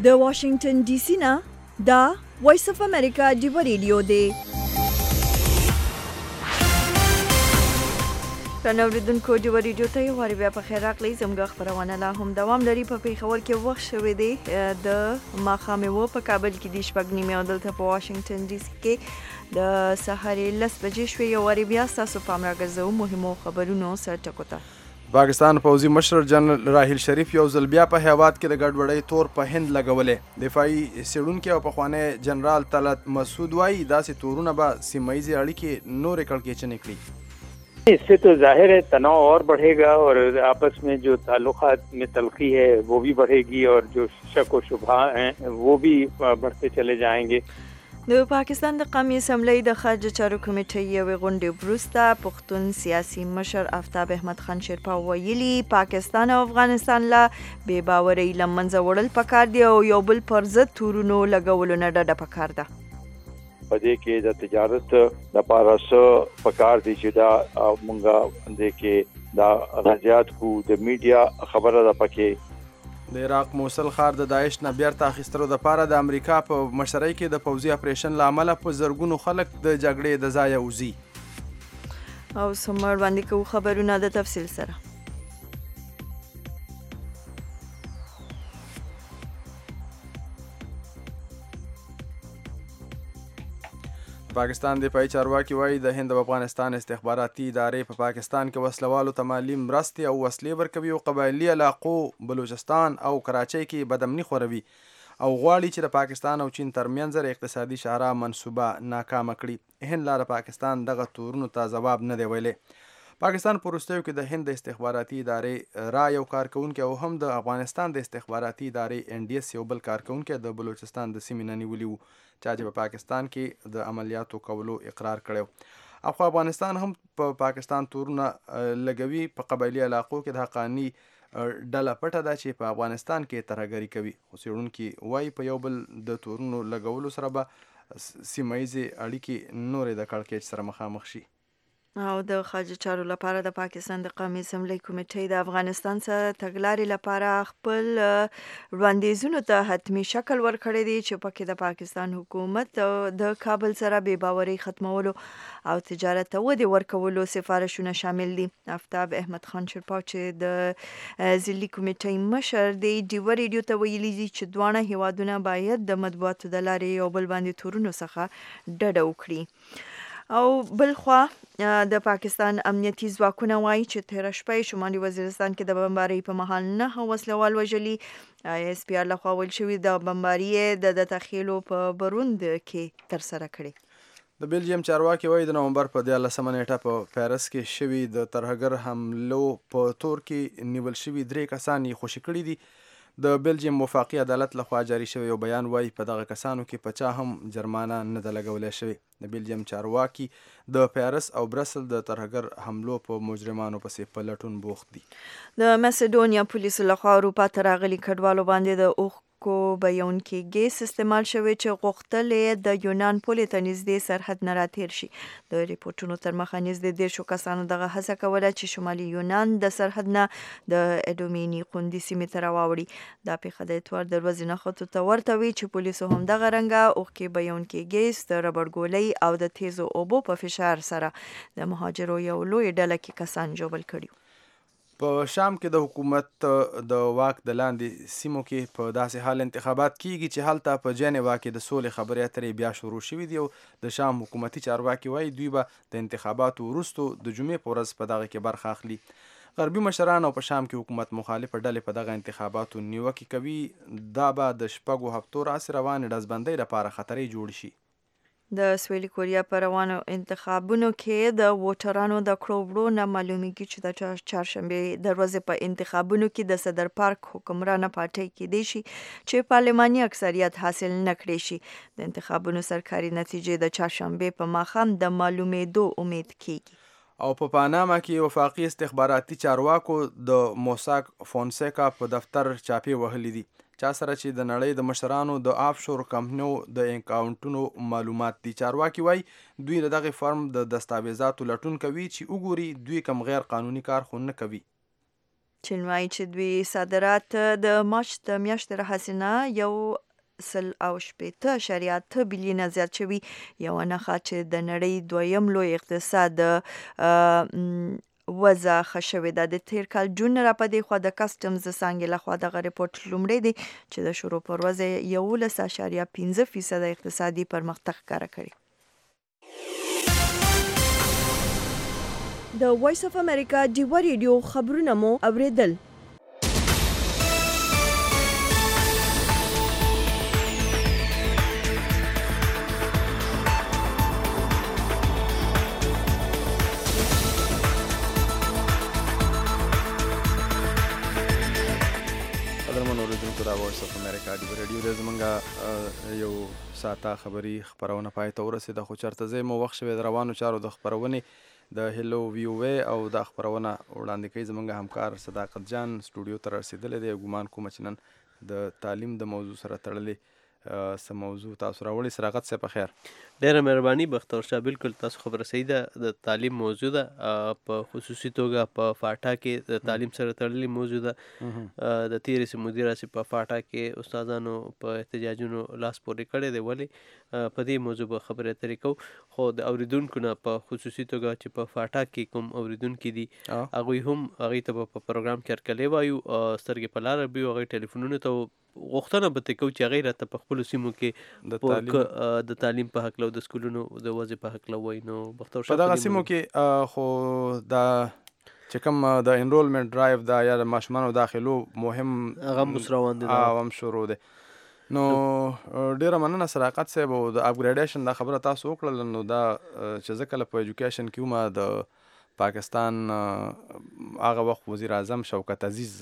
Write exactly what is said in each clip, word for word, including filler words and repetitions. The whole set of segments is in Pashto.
د واشنگټن ډي سي نه دا وایس اف امریکا ډیو ریډیو دی. رانوریدونکو ډیو ریډیو ته یو واری بیا په خیر راغلی. زموږ خپرونه لا هم دوام لري. په پیښور کې وخت شوی دی د ماښامې و په کابل کې د شپږ نیمې او دلته په واشنګټن ډي سي کې د سهارې لس بجې شوې. یو واری بیا ستاسو پام راګرځوو مهمو خبرونو سر ټکو ته. پاکستان پوځي مشر جنرال راحیل شریف یو ځل بیا په هیواد کې د ګډوډۍ تور په هند لګولې. دفاعي څېړونکی او پخوانی جنرال طلعت مسعود وایي داسې تورونه به سیمه ییزې اړیکې نورې کړکېچنې کړي. اس سے تو ظاہر ہے تناؤ اور بڑھے گا اور آپس میں جو تعلقات میں تلخی ہے وہ بھی بڑھے گی اور جو شک و شبہ ہیں وہ بھی بڑھتے چلے جائیں گے. د پاکستان د قومي اسمبلی د خارجه چارو کمیټې یوې غونډې وروسته پښتون سیاسي مشر آفتاب احمد خان شیرپا ویلي پاکستان او افغانستان لا بې باورۍ له منځه وړل پکار دی او یو بل پر ضد تورونو لګولو نه ډډه پکار ده. په دې کې د تجارت لپاره څه پکار دی چې دا مونږه دې کې دا غزيات کو د میډیا خبره ده. پکې د عراق موصل ښار د داعش نه بیرته اخیستلو دپاره د امریکا په مشرۍ کې د پوځي اپریشن له امله په زرګونو خلک د جګړې د ځایه وځي. او څومره وړاندې کوو خبرونه د تفصیل سره. پاکستان دفاعي چارواکي وایي د هند او افغانستان استخباراتي ادارې په پاکستان کې وسلوالو ته مالي مرستې او وسلې ورکوي او قبایلي علاقو بلوچستان او کراچۍ کې بدامني خوروي او غواړي چې د پاکستان او چین ترمنځ اقتصادي شاهراह منصوبه ناکامه کړي. هند لا د پاکستان دغه تورونو ته ځواب نه دی ویلی. پاکستان په وروستیو کې د هند د استخباراتي ادارې را یو کارکوونکی او هم د افغانستان د استخباراتي ادارې ان ډي اس یو بل کارکوونکی د بلوچستان د سیمې نه نیولي وو چا چې په پاکستان کې د عملیاتو کولو اقرار کړی. اخو افغانستان هم په پاکستان تورونه لګوي. په قبایلي علاقو کې د حقاني ډله پټه ده چې په افغانستان کې ترهګري کوي. خو څېړونکي وایي په یو بل د تورونو لګولو سره به سیمه ییزې اړیکې نورې د کړکېچ سره مخامخ شي. او د خارجه چارو لپاره د پاکستان د قومي اسمبلی کمیټې د افغانستان څخه تګلارې لپاره خپل وړاندیزونو ته حتمی شکل ورکړی دی چې پکې د پاکستان حکومت د کابل سره بې باورۍ ختمولو او تجارت ته ودې ورکولو سفارشونه شامل دي. آفتاب احمد خان شیرپا چې د ضلعي کمیټې مشر دی ډیو ریډیو ته ویلي دي چې دواړه هیوادونه باید د مطبوعاتو د لارې یو بل باندې تورونو څخه ډډه وکړي. او بل خوا د پاکستان امنیتي ځواکونه وایي چې تېره شپه شمالي وزیرستان کې د بمبارۍ په مهال نهه وسلوال وژلي. اس پی آر لخوا ویل شوي د بمباري د د تخیلو په بروند کې ترسره کړي. د بلجیم چارواکي وایي د نومبر په دیارلسمه نیټه په پیرس کې شوي د ترهګر حملو په تور کې نیول شوي درې کسان یې خوشي کړي دي. د بلجیم وفاقي عدالت لخوا جاری شوی یو بیان وایي په دغه کسانو کې په چا هم جرمانه نه ده لګولی شوې. د بلجیم چارواکي د پیرس او برسل د ترهګر حملو په مجرمانو پسې په لټون بوخت دي. د مسیډونیا پولیسو لخوا اروپا ته راغلي کډوالو باندې د اوښ کو بیونکي ګیس استعمال شوی چې غوښتل د یونان پولې ته نږدې سرحد نه راتېر شي. د ریپورټونو تر مخه نږدې دېرشو کسانو دغه هڅه کوله چې شمالي یونان د سرحد نه د اډومیني قوندي سیمې ته راواوړي. دا پیښه د اتوار د ورځې نښتو ته ورته وي چې پولیسو هم دغه رنګه اوښکې بیونکي ګیس د ربړ ګولۍ او د تیزو اوبو په فشار سره د مهاجرو یو لوی ډله کې کسان ژوبل کړي. په شام کې د حکومت د واک د لاندې سیمو کې په داسې حال انتخابات کیږي چې هلته په جنیوا کې د سولې خبرې اترې بیا شروع شوي دي او د شام حکومتي چارواکي وایي دوی به د انتخاباتو وروستو د جمعې په ورځ په دغه کې برخه اخلي. غربي مشران او په شام کې حکومت مخالفه ډلې په دغه انتخاباتو نیوکې کوي. دا به د شپږو هفتو راسې روانې ډزبندۍ لپاره خطرې جوړ شي. د سویلي کوریا په روانو انتخابونو کې د ووټرانو د کړو وړو نه معلومیږي چې د چهارشنبې د ورځې په انتخابونو کې د صدر پارک حکمرانه پارټۍ کېدی شي چې پارلماني اکثریت حاصل نه کړی شي. د انتخابونو سرکاري نتیجې د چهارشنبې په ماښام د معلومېدو امید کېږي. او په پاناما کې وفاقي استخباراتي چارواکو د موساک فونسیکا په دفتر چاپې وهلي دي چا سره چې د نړۍ د مشرانو د آفشور کمپنیو د اکاونټونو معلومات دي. چارواکي وایي دوی د دغه فرم د دستاویزاتو لټون کوي چې وګوري دوی کوم غیر قانوني کار خو نه کوي. چین وایي چې دوی صادرات د مارچ د میاشتې راهیسې نه یو سل او شپېته اعشاریه اته بلیونه زیات شوي، یوه نښه چې د نړۍ دویم لوی اقتصاد وضع ښه شوې ده. د تیر کال جون نه راپدې خوا د کسټمز څانګې لخوا دغه ریپورټ لومړی دی چې د شروع پر ورځ یې یولس اعشاریه پنځه فیصده اقتصادي پرمختګ ښکاره کړی. د وایس اف امریکا ډیوه ریډیو خبرونه مو اوریدل. وایس اف امریکا ډیوه ریډیو د زمونږ یو ساعته خبري خپرونه پای ته ورسېده، خو چېرته ځای مو وخت شوی د روانو چارو د خپرونې د هیلو ویووی او دا خپرونه وړاندې کوي زمونږ همکار صداقت جان سټوډیو ته رسېدلی دی. ګمان کومه چې نن د تعلیم د موضوع سره تړلې څه موضوع تاسو راوړي. صداقت صاحب په خیر. ډېره مهرباني بختور شاه. بالکل تاسو خبره صحیح ده، د تعلیم موضوع ده، په خصوصي توګه په فاټا کې د تعلیم سره تړلې موضوع ده. د تېرې سې مدیر راسي په فاټا کې استادانو په احتجاجونو لاس پورې کړی دی. ولې په دې موضوع به خبرې اترې کوو، خو د اوریدونکو نه په خصوصي توګه چې په فاټا کې کوم اوریدونکي دي هغوی هم هغوی ته به په پروګرام کې هرکلی وایو، سترګې په لاره به وي، هغوی ټلیفونونو ته غوښتنه به ترې کوو چې هغوی راته په خپلو سیمو کې د تعلیم په هکله او د سکولونو د وضع په هکله وایي. نو بختور شاه په دغه سیمو کې خو دا چې کوم د انرولمنټ ډرایو دا یا د ماشومانو داخلو مهم هغه هم اوس روان دی، هم شروع دی. نو ډیره مننه صداقت صاحب. او د اپګریډیشن دا خبره تاسو وکړل، نو دا چې زه کله په ایجوکیشن کې وم د پاکستان هغه وخت وزیر اعظم شوکت عزیز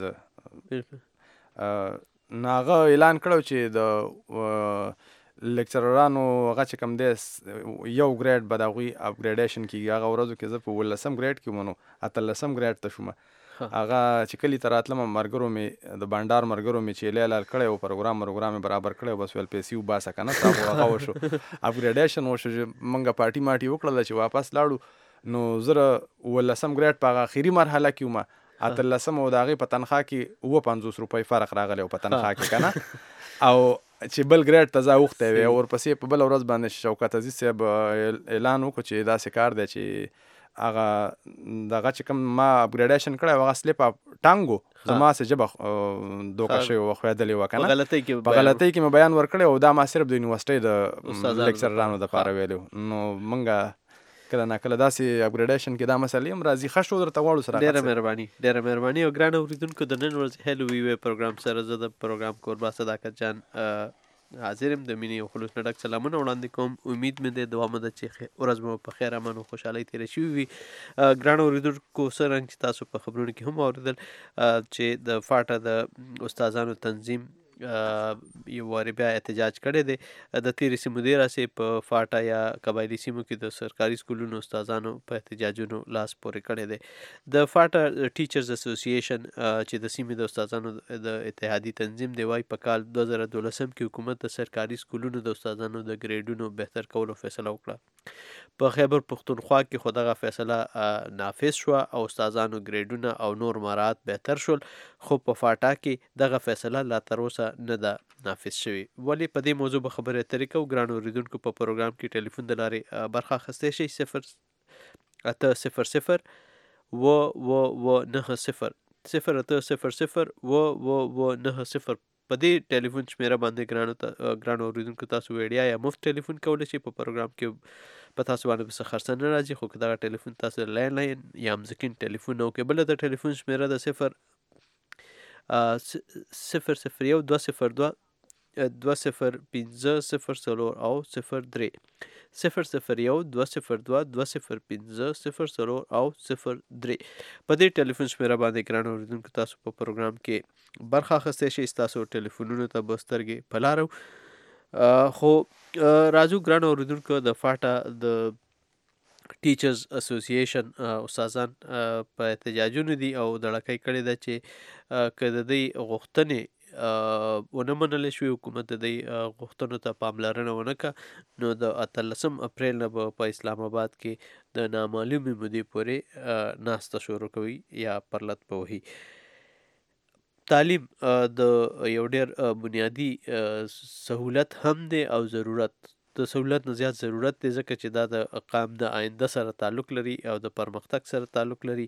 هغه اعلان کړو چې د لیکچررانو هغه چې کوم دی یو ګریډ به د هغوی اپګریډیشن کېږي. هغه ورځو کې زه په اوولسم ګریډ کې وم، نو اتلسم ګریډ ته شوم. هغه چې کلي ته راتلم ملګرو مې د بانډار ملګرو مې چې اعلان کړی و، پروګرام پروګرام یې برابر کړی و، بس ویل پیسې وباسه که نه تا هغه وشو اپګریډیشن وشو. موږ پارټي ماټي وکړله چې واپس لاړو. نو زه اوولسم ګریډ په هغه اخري مرحله کې وم، اتلسم او د هغې په تنخواه کې اووه پنځوس روپۍ فرق راغلی و په تنخواه کې که نه. او چې بل ګریډ ته زه اوښتی وی، او ورپسې په بله ورځ باندې شوکت عزیز صاحب اعلان وکړو چې داسې کار دی چې هغه دغه چې کوم ما اپګریډیشن کړی و هغه سلیپ اپ ټانګ و، زما څه ژبه دوکه شوې وه، ښویېدلې وه که نه، په غلطۍ کې مې بیان ورکړی او دا ما صرف د یونیورسټۍ د لیکچررانو دپاره ویلی و. نو موږ کله ناکله داسې اپګریډیشن کې دا مسلې هم راځي. ښه شو درته غواړو سره. ډېره مهرباني ډېره مهرباني. او ګران اورېدونکو د نن ورځې هیلو ویوی پروګرام سره زه د پروګرام کوربا صداقت جان حاضر یم. د مینې او خلوص نه ډک سلامونه وړاندې کوم. امید مې دی دعا مې ده چې ورځ مو په خیر امن او خوشحالۍ تېره شوې وي. ګران اورېدونکو څرنګه چې تاسو په خبرونو کې هم اورېدل چې د فاټا د استادانو تنظیم یو وارې بیا احتجاج کړی دی. د تېرې سیمو دی راسې په فاټا یا قبایلي سیمو کې د سرکاري سکولونو استادانو په احتجاجونو لاس پورې کړی دی. د فاټا ټیچرز اسوسییشن چې د سیمې د استادانو د اتحادي تنظیم دی وایي په کال دوه زره دولسم کې حکومت د سرکاري سکولونو د استادانو د ګریډونو بهتر کولو فیصله وکړه. په خیبر پښتونخوا کې خو دغه فیصله نافذ شوه او استادانو ګریډونه او نور مراعات بهتر شول، خو په فاټا کې دغه فیصله لا تر اوسه نه ده نافذ شوي. ولې په دې موضوع به خبرې اترې کوو. ګرانو اورېدونکو په پروګرام کې ټلیفون د لارې برخه اخیستی شئ. صفر اته صفر صفر اوه اوه اوه نهه صفر صفر اته صفر صفر اوه اوه اوه نهه صفر په دې ټلیفون شمېره باندې ګرانو ته ګرانو اورېدونکو تاسو ویډیا یا مفت ټلیفون کولی شئ. په پروګرام کې په تاسو باندې به څه خرڅه نه راځي، خو که دغه ټلیفون تاسو لینډ لاین یا مځکین ټلیفون او که بله د ټلیفون شمېره د صفر صفر صفر یو دوه صفر دوه دوه صفر پنځه صفر څلور او صفر درې صفر صفر یو دوه صفر دوه دوه صفر پنځه صفر څلور او صفر درې په دې ټلیفون شمېره باندې ګران اورېدونکو تاسو په پروګرام کې برخه اخیستی شئ. ستاسو ټلیفونونو ته به سترګې په لاره و. خو راځو ګران اورېدونکو د فاټا د ټیچرز اسوسییشن استادان په احتجاجونو دي او دړکۍ کړې ده چې که د دوی غوښتنې ونه منلی شوي، حکومت د دوی غوښتنو ته پاملرنه ونه کړه، نو د اتلسم اپریل نه به په اسلام آباد کې د نامعلومې مودې پورې ناسته شروع کوي یا پرلت به وهي. تعلیم د یو ډېر بنیادی سهولت هم دی او ضرورت د سهولت نه زیات ضرورت دی، ځکه چې دا د قام د آینده سره تعلق لري او د پرمختګ سره تعلق لري.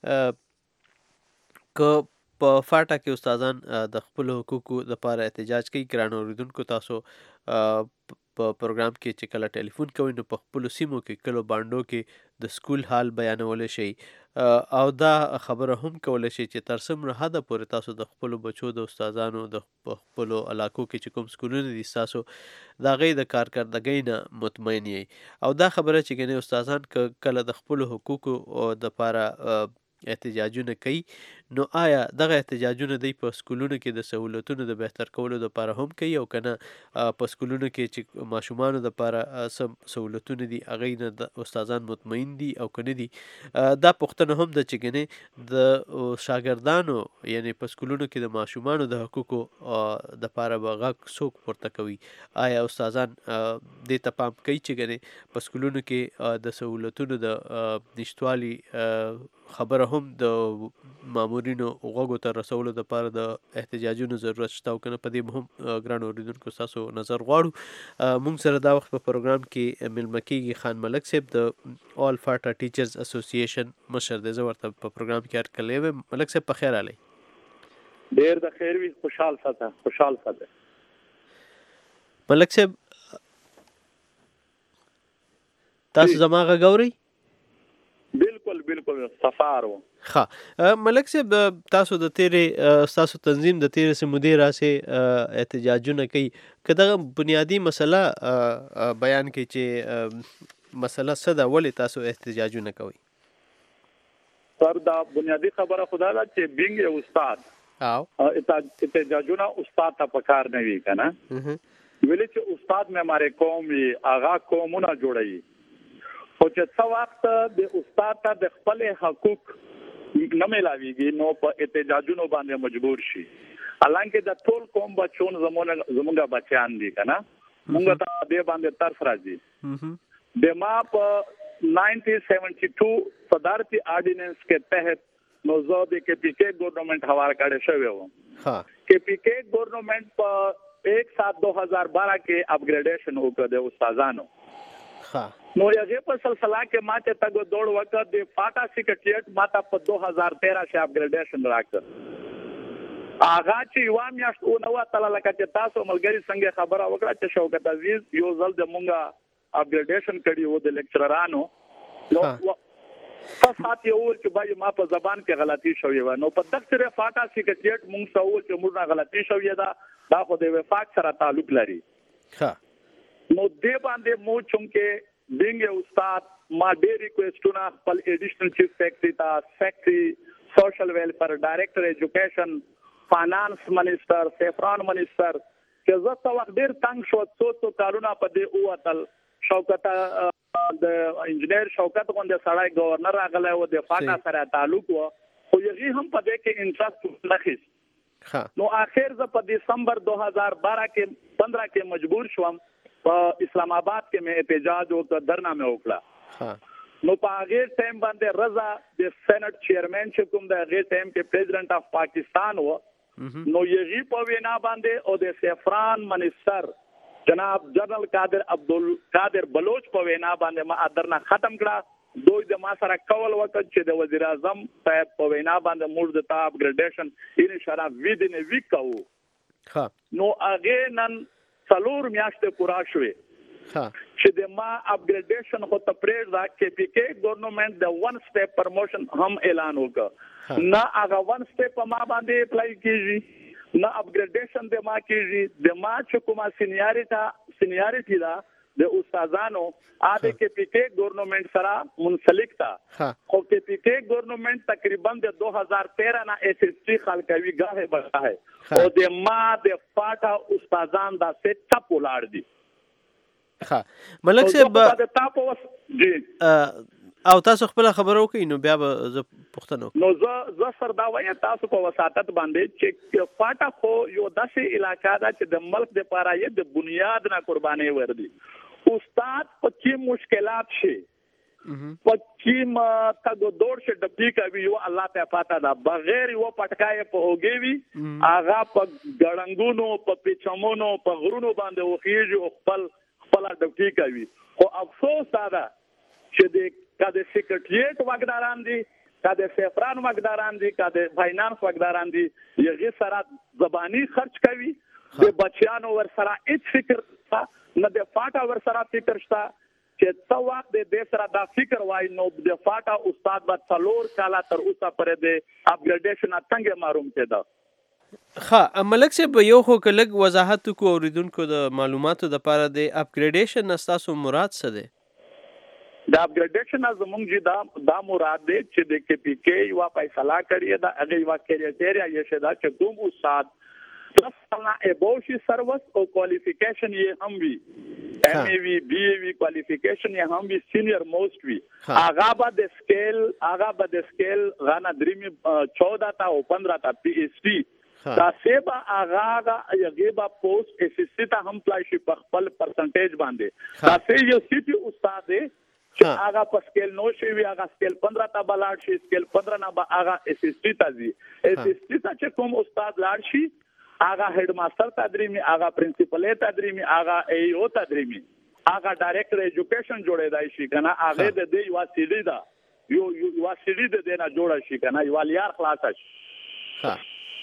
که په فاټا کې استادان د خپلو حقوقو لپاره احتجاج کوي، ګرانو اورېدونکو تاسو په پروګرام کې چې کله ټلیفون کوئ نو په خپلو سیمو کې کلو بانډو کې د سکول حال بیانولی شئ او دا خبره هم کولی شئ چې تر څومره حده پورې تاسو د خپلو بچو د استادانو د خپلو علاقو کې چې کوم سکولونه دي ستاسو د هغې د کارکردګۍ نه مطمئن یئ. او دا خبره چې ګنې استادان که کله د خپلو حقوقو دپاره احتجاجونه کوي نو آیا دغه احتجاجونه دی په سکولونو کې د سهولتونو د بهتر کولو لپاره هم کوي او که نه په سکولونو کې چې ماشومانو دپاره څه سهولتونه دي هغې نه د استادان مطمئن دي او که نه دي؟ دا پوښتنه هم ده چې ګنې د شاګردانو یعنې په سکولونو کې د ماشومانو د حقوقو دپاره به غږ څوک پورته کوي؟ آیا استادان دې ته پام کوي چې ګنې په سکولونو کې د سهولتونو د نشتوالي خبره هم د مامورینو غوږو ته رسولو دپاره د احتجاجونو ضرورت شته او که نه؟ په دې به هم ګرانو اورېدونکو ستاسو نظر غواړو. موږ سره دا وخت په پروګرام کې میلمه کېږي خان ملک صاحب د آل فاټا ټیچرز اسوسییشن مشر دی. زه ورته په پروګرام کې هرکلی وایم. ملک صاحب په خیر راغلی. ډېر د خیر وي، خوشحال ساته خوشحال ساته. ملک صاحب تاسو زما غږ اورئ؟ بالکل بالکل سفار و. ښه ملک صاحب تاسو د تیرې ستاسو تنظیم د تیرې څه مودې راسې احتجاجونه کوي، که دغه بنیادي مسله بیان کړئ چې مسله څه ده، ولې تاسو احتجاجونه کوئ؟ سر دا بنیادی خبره خدا ده چې بینګ یو استاد احتجاجونه استاد ته پکار نه وي که نه، ویلې چې استاد معمار قوم وي هغه قومونه جوړوي، خو چې څه وخت د استاد ته د خپل حقوق نه میلاویږي نو په احتجاجونو باندې مجبور شي. حالانکه د ټول قوم بچون زمونږ بچیان دي که نه، مونږ ته دې باندې ترس راځي. د ما په نائنٹین سیونٹی ٹو صدارتی آرډیننس کې تحت نو زه د کې پی کې ګورنمنٹ حواله کړی شوی وم. کې پی کې ګورنمنٹ په ایک سات دو ہزار بارہ کې اپګریډیشن وکړ د استادانو. نو هغې په سلسله کې ما ته تګ دوړ وکړ، د فاټا سیکرټریټ ما ته په دو هزار تیرہ کې اپګریډیشن راکړ. هغه چې یوه میاشت ونوتله لکه چې تاسو ملګري څنګه خبره وکړه چې شوکت عزیز یو ځل د مونږ اپګریډیشن کړي و د لیکچررانو، نو څه ساعت یې وویل چې بای ما په زبان کې غلطي شوې وه. نو په دغه سره فاټا سیکرټریټ مونږ ته وویل چې موږ نه غلطي شوې ده، دا خو د وفاق سره تعلق لري. نو دې باندې مو چونکې بینګ یو استاد ما ډېر ریکویسټونه خپل ایډیشنل چیف سیکرټري ته، سیکرټري سوشل ویلفیر، ډایرکټر ایجوکیشن، فاینانس منسټر، سیفران منسټر، چې زه څه وخت ډېر تنګ شو، څو څو کارونه په دې ووتل. شوکت د انجینیر شوکت غوندې سړی گورنر راغلی و، د فاټا سره تعلق و، خو هغې هم په دې کې انټرسټ نه خیست. نو آخر زه په دسمبر دو هزار بارہ کې پندرہ کې مجبور شوم په اسلام آباد کې مې احتجاج وکړ، درنا مې وکړه. نو په هغې ټایم باندې رضا د سینټ چیئرمین چې کوم د هغې ټایم کې پریزیډنټ اف پاکستان و، نو هغې په وینا باندې او د سیفران منسټر جناب جنرل قادر عبدالقادر بلوچ په وینا باندې ما درنا ختم کړه. دوی د ما سره کول وکړ چې د وزیر اعظم صاحب په وینا باندې موږ د تا اپګریډیشن ان شاء الله ویدن ا ویک کوو. نو هغې نن څلور میاشتې پوره شوې چې د ما اپګریډیشن خو ته پرېږده، کې پی کې ګورنمنټ د ون سټیپ پرموشن هم اعلان وکړ. نه هغه ون سټیپ په ما باندې اپلای کېږي، نه اپګریډیشن د ما کېږي. د ما چې کومه سینیارټي سینیارټي ده د استادانو هغه کې پی کې ګورنمنټ سره منسلک ده، خو کې پی کې ګورنمنټ تقریبا د دو هزار تیرہ نه ایس ایس ټي خلکوي گاهه بغاهه، او د ما د فاټا استادان دا څه ټپ ولاړ دي. ښه ملک صاحب جی او تاسو خپل خبرو کوي نو بیا به زه پوښتنه وکړم. نو زه زه سر دا وایم تاسو په وساتت باندې چې فاټا خو یو داسې علاقه ده چې د ملک دپاره یې د بنیاد نه قربانۍ ور دي. استاد په کې مشکلات شي پکیم تا دو دور شه ډبی کوي یو الله ته پاتا دا بغیر یو پټکای په هوګي آغا په ګړنګونو په پیچمونو په غرونو باندې وخیږي خپل خپل ډبی کوي خو افسوس دا چې د کده سیکریټریټ واګداران دي کده سفران واګداران دي کده فاینانس واګداران دي یغه سره زبانی خرج کوي د بچیانو ور سره هیڅ فکر نه د فاټا ور سره فکر شته چې څو وخت د دې سره دا فکر وای نو د فاټا استاد به څلور کاله تر اوسه پرې د اپګریډیشن څنګه معلوم کېده. ها ملک صاحب یو خو کلک وضاحت کو اوریدونکو د معلوماتو د لپاره د اپګریډیشن نستاسو مراد څه دی؟ دا اپګریډیشن زمونږ جی دا دا مراد دی چې د کې پی کې یو فیصله کړی دا هغه یو کریټیریا یې شدا چې کوم استاد دس سالنا ابوشي سروس او کوالیفیکیشن یې هم وی ایم ای وی بی ای وی کوالیفیکیشن یې هم وی سینیئر موسٹ وی هغه به د سکیل هغه به د سکیل غانا دریم چودہ تا او پندرہ تا پی ایچ ڈی دا سیبا هغه یغه با پوسٹ اسسټ ته هم پلای شي په خپل پرسنټیج باندې دا سه یو سیټي استاد دی چې هغه په سکیل نو شي وی هغه سکیل پندرہ تا بلاړ شي سکیل پندرہ نه به هغه اس اس ټی ته زی اس اس ټی ته چې کوم استاد لاړ شي هغه هډ ماستر تدریمی هغه پرنسپل تدریمی هغه ای او تدریمی هغه ډایرکټر ایجوکیشن جوړېدای شي کنه هغه د دې یو سیډي دا یو یو سیډي د دې نه جوړ شي کنه یو لیار خلاص شي. ها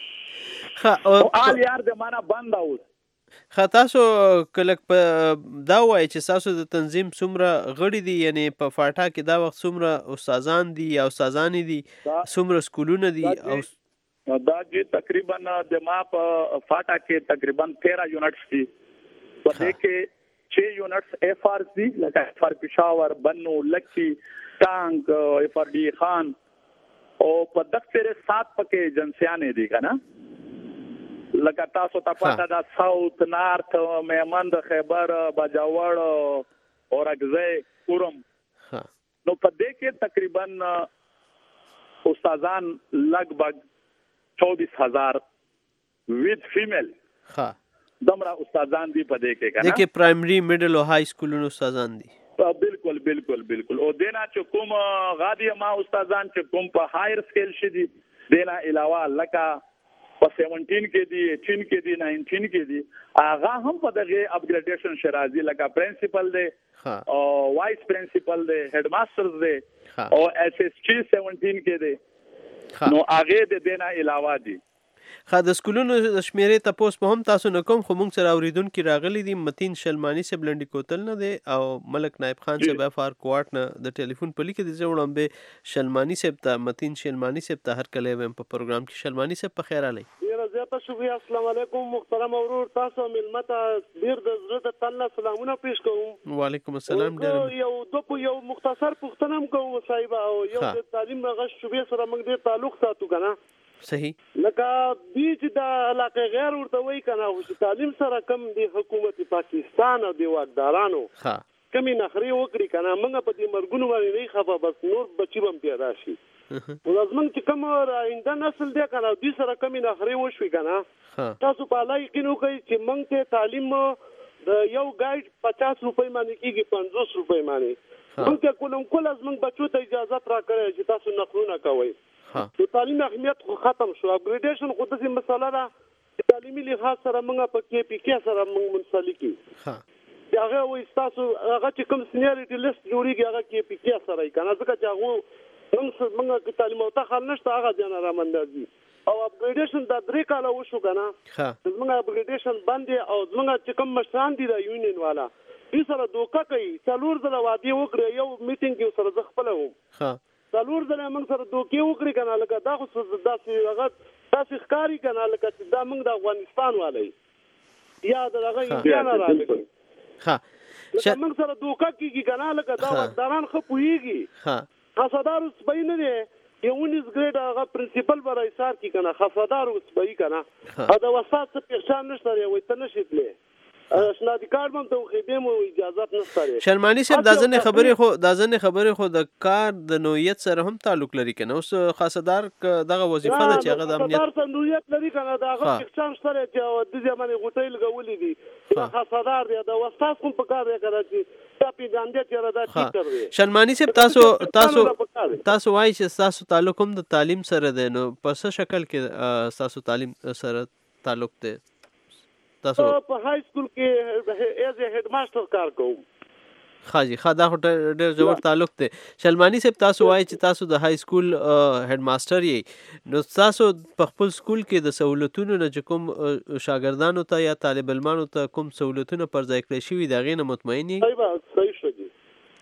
ها او ال یار د معنا بند اوس تاسو کله دا وایي چې تاسو د تنظیم څومره غړي دي یعنی په فاټا کې دا وخت څومره استادان دي یا استادانې دي څومره سکولونه دي او دا چې تقریبا د ما په فاټا کې تقریبا تیرہ یونټس دي په دې کې چھ یونټس ایف آر سی لکه ایف آر پېښور بنو لکی ټانګ ایف آر ډي خان او په دغه سات پکې ایجنسیانې دي کنه لکه تاسو ته پاته دا ساوث نارث میمند خیبر باجوړ اورګزی کورم نو په دې کې تقریبا استادان لګبګ چوبیس ہزار ویت فیمیل ها دمرا استادان دی په دې کې کنه دې کې پرایمری میډل او های سکولونو استادان دي بالکل بالکل بالکل او دینا چې کوم غادي ما استادان چې کوم په هایر سکیل شې دي دینا علاوه لکه په سیونټین کې دي ایټین کې دي ناینټین کې دي هغه هم په دغه اپګریډیشن شرازي لکه پرنسپل دی او وایس پرنسپل دی هډ ماسترز دی او اس اس ټي سیونټین کې دی نو هغه د دینا علاوه دي. خا د سکولونو د شمیرې تاسو په هم تاسو نه کوم خو موږ سره اوریدونکو راغلي دي متین شلمانی صاحب لنډی کوتل نه دی او ملک نائب خان صاحب اف ار کوارټ نه د ټلیفون په لیک دي جوړم به شلمانی صاحب ته متین شلمانی صاحب ته هر کله ویم په پروګرام کې شلمانی صاحب په خیر علي ډیره زیاته شکریہ. السلام علیکم محترم اورور تاسو ملمت ډیر د زړه د تله سلامونه پیښ کوم. وعلیکم السلام. ډیر یو دوه یو مختصر پوښتنه کوم صاحب او یو د تعلیم غش شوبې سره موږ ډیر تعلق ساتو کنه صحیح لکه دې چې د علاقه غیر ورته وای کنه چې تعلیم سره کم د حکومت پاکستان او د واکدارانو ها کمی نخري وکړي کنه موږ په دې مرګونو باندې نه خفه بس نور بچي بم پیدا شي او لازم چې کوم آینده نسل دی کنه دې سره کمی نخري وشوي کنه تاسو په لای کې نو کوي چې موږ ته تعلیم د یو ګایډ پچاس روپۍ باندې کېږي پنځوس روپۍ باندې موږ ته کولم کول از موږ بچو ته اجازه را کړی چې تاسو نخرونه کوئ د تعلیم اهمیت خو ختم شو. اپګریډیشن خو د دې مسله ده تعلیمي لحاظ سره موږ په کې پی کې سره موږ منسلکي ها هغه وې تاسو هغه چې کوم سینیریټي لیست جوړیږي هغه کې پی کې سره کنه ځکه چې هغه موږ موږ تعلیم او تخل نشته هغه ځان را مندازي او اپګریډیشن د درې کاله وشو کنه ها موږ اپګریډیشن باندې او موږ چې کوم مشران دي د یونین والا دې سره دوکه کوي څلور ځله وادي وکړي یو میټینګ کې سره ځخ خپل وو ها څلور ځله موږ سره دوکي وکړي کنه لکه دا خو داسې هغه داسې ښکاری کنه لکه چې دا موږ د افغانستان والي یا د هغه انډیان راغلي ها لکه موږ سره دوکه کیږي کنه لکه دا وکداران خو پويږي ها خاصدار سپین نه دی یو نس ګریډ هغه پرنسپل برای سار کی کنه خاصدار سپین کنه دا وسات څه پېښان نشته وي ته نشیتلې شناختی کارت هم ته خېدې مو اجازه نشته. شرمانی صاحب دا ځنې خبرې خو دا ځنې خبرې خو د کار د نوعیت سره هم تعلق لري کنه. اوس خاصدار دغه وظیفه ده چې هغه د امنیت خاصدار ته نوعیت لري کنه. دا هغه اقسام سره چې د دې باندې غوټۍ لګولې دي دا خاصدار دی. دا وستاس کوم په کار دی کنه چې دا پیډاندې چې را دا ټیچر دی. شرمانی صاحب تاسو تاسو تاسو وایي چې تاسو تعلق هم د تعلیم سره دی، نو په څه شکل کې تاسو تعلیم سره تعلق دی؟ تاسو په های سکول کې ایز ا هډ ماستر کار کوم. خاجي خا دا ډېر ژور تعلق دی. شلمانی صاحب تاسو وایي چې تاسو د های سکول هډ ماستر یې، نو تاسو په خپل سکول کې د سہولتونو نه چې کوم شاګردانو ته یا طالب علمانو ته کوم سہولتونه پر ځای کړی شوي د هغې نه مطمئن یې؟ صحیح شو دي.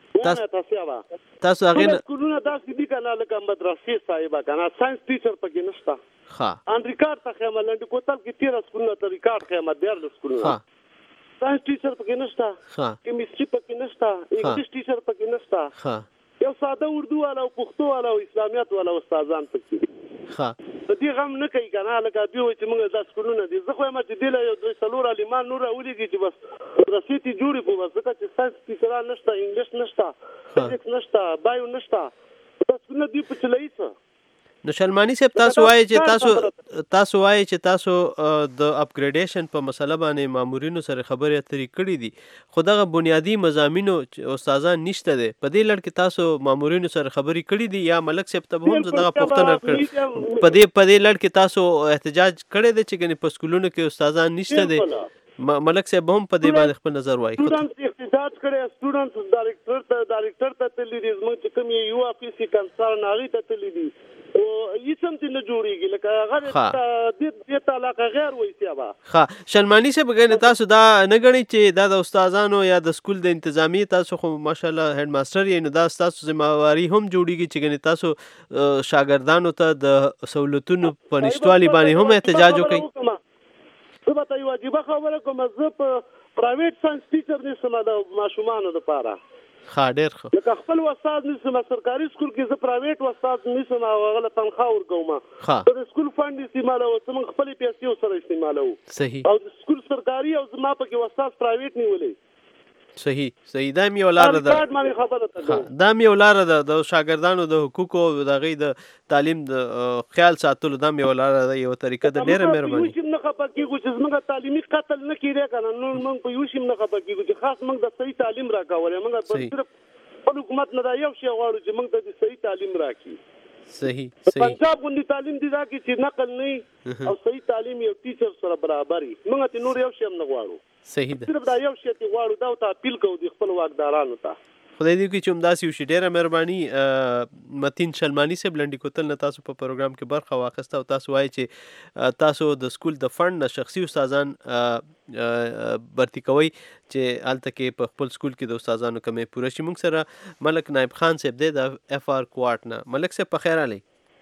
تاسو هغې نه سکولونه داسې دي کنه لکه مدرسې صاحبه کنه ساينس ټیچر پکې نشته. ها ان ریکارډ ته خیمه لنډ کوتل کې تیر سکولونه ته ریکارډ خیمه ډېر له سکولونه. ها ساينس ټیچر پکې نشته. ها کیمستري پکې نشته. انګلیش ټیچر پکې نشته. ها یو ساده اردو والا او پښتو والا او اسلامیات والا استادان پکې. ها د دې غم نه کوي کنه لکه دوی وایي چې موږ د سکولونه دي. زه خو یم چې دله یو دوی څلور عالمان نور اولېږي چې بس مدرسې ته جوړې په بس ځکه چې ساينس ټیچران نشته، انګلیش نشته، فزیکس نشته، بایو نشته. دا سکولونه دوی په چلایي څه. نو شلمانی صاحب تاسو وایي چې تاسو تاسو وایي چې تاسو د اپګریډیشن په مسله باندې مامورینو سره خبرې اترې کړې دي، خو دغه بنیادی مضامینو استادان نشته دي. په دې لړ کې تاسو مامورینو سره خبرې کړې دي یا ملک صاحب ته هم دغه پوښتنه کړې؟ په دې په دې لړ کې تاسو احتجاج کړی دی چې ګنې په سکولونو کې استادان نشته دي؟ ملک صاحب هم په دې باندې خپل نظر وایي. سټوډنټ احتجاج کړی، سټوډنټ ډایریکټر ته ډایریکټر ته تللی دي، زموږ چې کوم یو افیسي کنسرن هغې ته تللی دي. او هیڅ هم نه جوړیږي لکه هغه د دې علاقه غیر وایي با. ها شلمانی صاحب ګنې تاسو دا نه ګڼئ چې دا د استادانو یا د سکول د انتظامی تاسو خو ماشاءالله هډ ماستر یې، نو دا تاسو ذمہواری هم جوړیږي چې ګنې تاسو شاګردانو ته د سہولتونو په نشتوالي باندې هم احتجاج وکړئ؟ زه به ته یوه عجیبه خبره کوم. زه په پرایویټ ساینس ټیچر نیسم د ماشومانو دپاره. ښه ډېر ښه. لکه خپل استاد نیسم سرکاري سکول کې، زه پرایویټ استاد نیسم او هغه له تنخواه ورکوم. ښه د سکول فنډ استعمالوو، څه موږ خپلې پیسې ورسره استعمالوو. صحیح. او د سکول سرکاري او زما پکې استاد پرایویټ نیولی. صحیح صحیح. دا هم یو لاره ده، دا هم یو لاره ده د شاګردانو د حقوقو د هغوی د تعلیم د خیال ساتلو. دا هم یو لاره ده، یو طریقه ده. ډېره مهرباني. موږ هم نه خفه کېږو چې زموږ تعلیمي قتل نه کېدی که نه، نور موږ په یو شي هم نه خفه کېږو چې خاص موږ د صحیح تعلیم راکولی. موږ صرف خپل حکومت نه دا یو شی غواړو چې موږ ته د صحیح تعلیم راکړي. صحیح صحیح. پنجاب غوندې تعلیم دې راکړي چې نقل نه او صحیح تعلیم یو ټیچر سره برابر وي. موږ ته نور یو شی هم نه غواړو. صحیح ده. صرف دا یو شی ته غواړو، دا ته اپیل کوو د خپل واکدارانو ته. خدای دې وکړي چې همداسې وشي. ډېره مهرباني. متین شلمانی صاحب لنډي کوتل نه تاسو په پروګرام کې برخه واخیسته او تاسو وایي چې تاسو د سکول د فنډ نه شخصي استادان برتي کوئ چې هلته کې په خپل سکول کې د استادانو کمې پوره شي. موږ سره ملک نایب خان صاحب دی د اف آر کوارټ نه. ملک صاحب په خیر راغلی.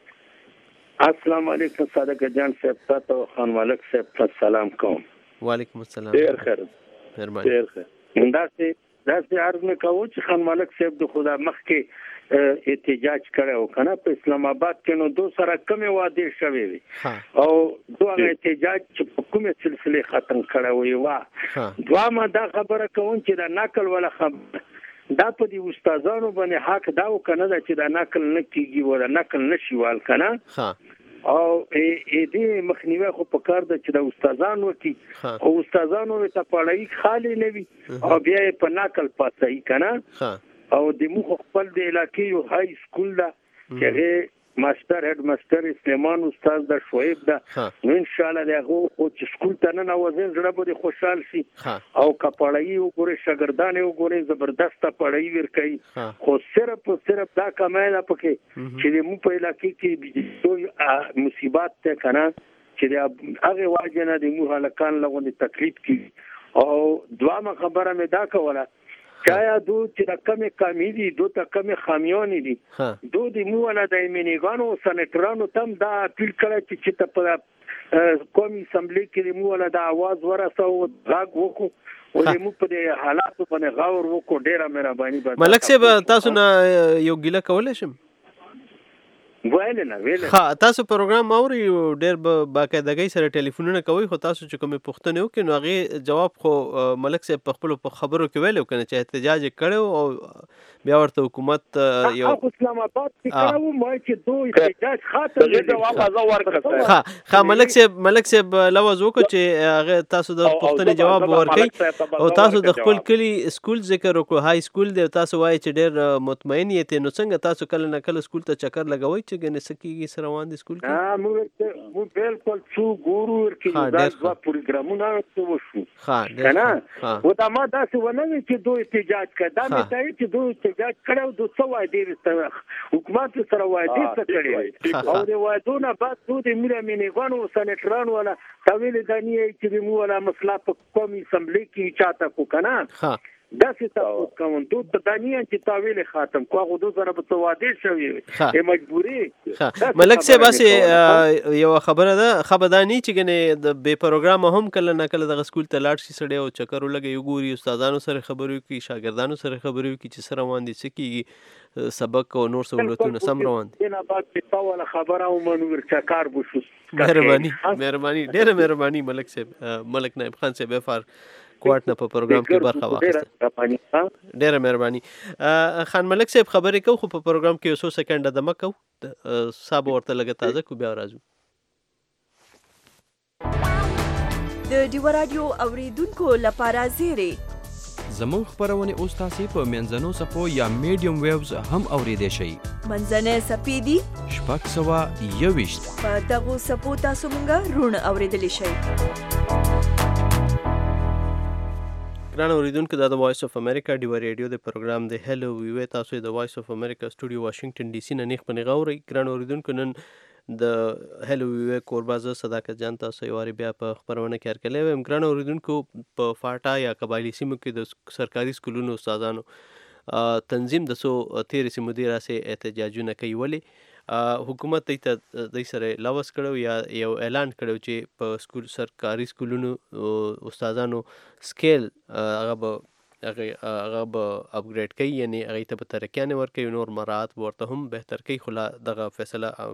السلام علیکم صادق جان صاحب، تاسو خان ملک صاحب ته سلام کوم. وعلیکم السلام. ډېر خیر مهرباني. ډېر ښه. داسې داسې عرض مې کوو چې خان ملک صاحب د خدا مخکې احتجاج کړی و که نه په اسلام آباد کې، نو دو سره کمې وعدې شوې وې او دو هغه احتجاج چې په کومې سلسلې ختم کړی و یوه. دویمه دا خبره کوم چې د نقل والا خبره دا په دې استادانو باندې حق دا و که نه ده چې دا نقل نه کېږي و دا نقل نه شي وال که نه، او دې مخنیوی خو په کار ده چې د استادان وکړي، خو استادانو ته پړایي خالي نه وي او بیا یې په نقل پاسوي که نه. او د موږ خپل د علاقې یو های سکول ده چې هغې ماستر هډ ماستر سلیمان استاد ده، شعیب ده. نو انشاءالله د هغو خو چې سکول ته ننوځي زړه به دې خوشحال شي. او که پړایي وګورئ، شاګردان یې وګورئ، زبردسته پړایي ورکوي. خو صرف صرف دا کمای ده پکې چې د موږ په علاقې کې مصیبات دی که نه، چې د هغې وجې نه د موږ هلکان له غوندې تکلیف کېږي. او دویمه خبره مې دا کوله چایا دو چې د کمې کامې دي، دو ته کمې خامیانې دي، دو د مو والا د ایمنیګانو او سنټرانو تم دا اپیل کړی چې چې ته په قومي اسمبلي کې د مو والا د آواز ورسوو، غږ وکړو او د مو په دې حالاتو باندې غور وکړو. ډېره مهرباني. ملک صاحب تاسو نه یو ګیله کولی شم؟ ویل نه ویل ها تاسو پروګرام اوري ډېر باقاعدګۍ سره ټلیفونونه کوي خو تاسو چې کومې پوښتنې وکړي نو هغې جواب خو ملک صاحب په خپلو په خبرو کې ویلی که نه چې احتجاج یې کړی او بیا ورته حکومت یو اسلام آباد کې کړی وو ما چې دوی احتجاج ختم ها ها ملک صاحب ملک صاحب لوز وکړو چې هغه تاسو د پوښتنې جواب ورکوي او تاسو د خپل کلي سکول ذکر وکړو های سکول دی تاسو وایي چې ډېر مطمئن یې نو څنګه تاسو کله نه کله سکول ته چکر لګوئ چې ګنې څه کېږي سره روان دي سکول کې؟ ها موږ موږ بالکل څو ګورو ورکې دا دوه پروګرامونه څه وشو که نه و دا ما داسې ونه وي چې دوی احتجاج کړی دا مې ته چې دوی احتجاج کړی او دوی څه وعدې حکومت سره وعدې څه کړې او د وعدو نه بعد دوی د مینه مینېګانو سنټرانو والا تا ویلې دا نه چې د مو والا مسله په قومي اسمبلۍ کې چاته کو که نه داسې تاسو کوم دوی د دانیان چې تاویل خاتم کو هغه دوی سره په وعده شوی وي مجبوري ملک صاحب اسې یو خبره ده خبردانی چې ګنې د بې پروګرام هم کله نه کله دغه سکول ته لاړ شي سړی او چکر ولګي وګوري استادانو سره خبرې وکړي شاګردانو سره خبرې وکړي چې څه روان دي څه کېږي سبق او نور سهولتونه سم روان دي نه بعد په ولا خبره او منور چکار بشو مهرباني مهرباني ډېره مهرباني ملک صاحب ملک نائب خان صاحب اف آر کوارټ نه په پروګرام کې برخه واخیسته ډېره مهرباني خان ملک صاحب خبرې کوو خو په پروګرام کې یو څو سکنډه دمه کوو سا به ورته لږه تازه کړو بیا راځو د ډیوه راډیو اوریدونکو لپاره زیری زموږ خپرونې اوس تاسې په منځنو څپو یا میډیم ویوز هم اوریدی شئ منځنۍ څپې دي شپږ سوه یوویشت په دغو څپو تاسو مونږ روڼ اوریدلی شئ ګران اوریدونکو دا د وایس اف امریکا ډیوه ریډیو د پروګرام دی هلو ویوې تاسو د وایس اف امریکا سټوډیو واشنگټن ډي سي نه نیغ په نیغه اورئ ګران اوریدونکو نن د هلو ویوې کوربه زه صداقت جان تاسو یو وارې بیا په خپرونه کې هرکلی ویم ګران اوریدونکو په فاټا یا قبایلي سیمو کې د سرکاري سکولونو استادانو تنظیم د څو تېرې سیمو دې راسې احتجاجونه کوي ولې حکومت دی ته دی سره لوس کړو یا یو اعلان کړو چې په سکول سرکاري سکولونو استادانو سکیل هغه به هغه هغه به اپګریډ کوي یعنی هغوی ته به ترقیانې ورکوي نور مراعات به ورته هم بهتر کوي خو لا دغه فیصله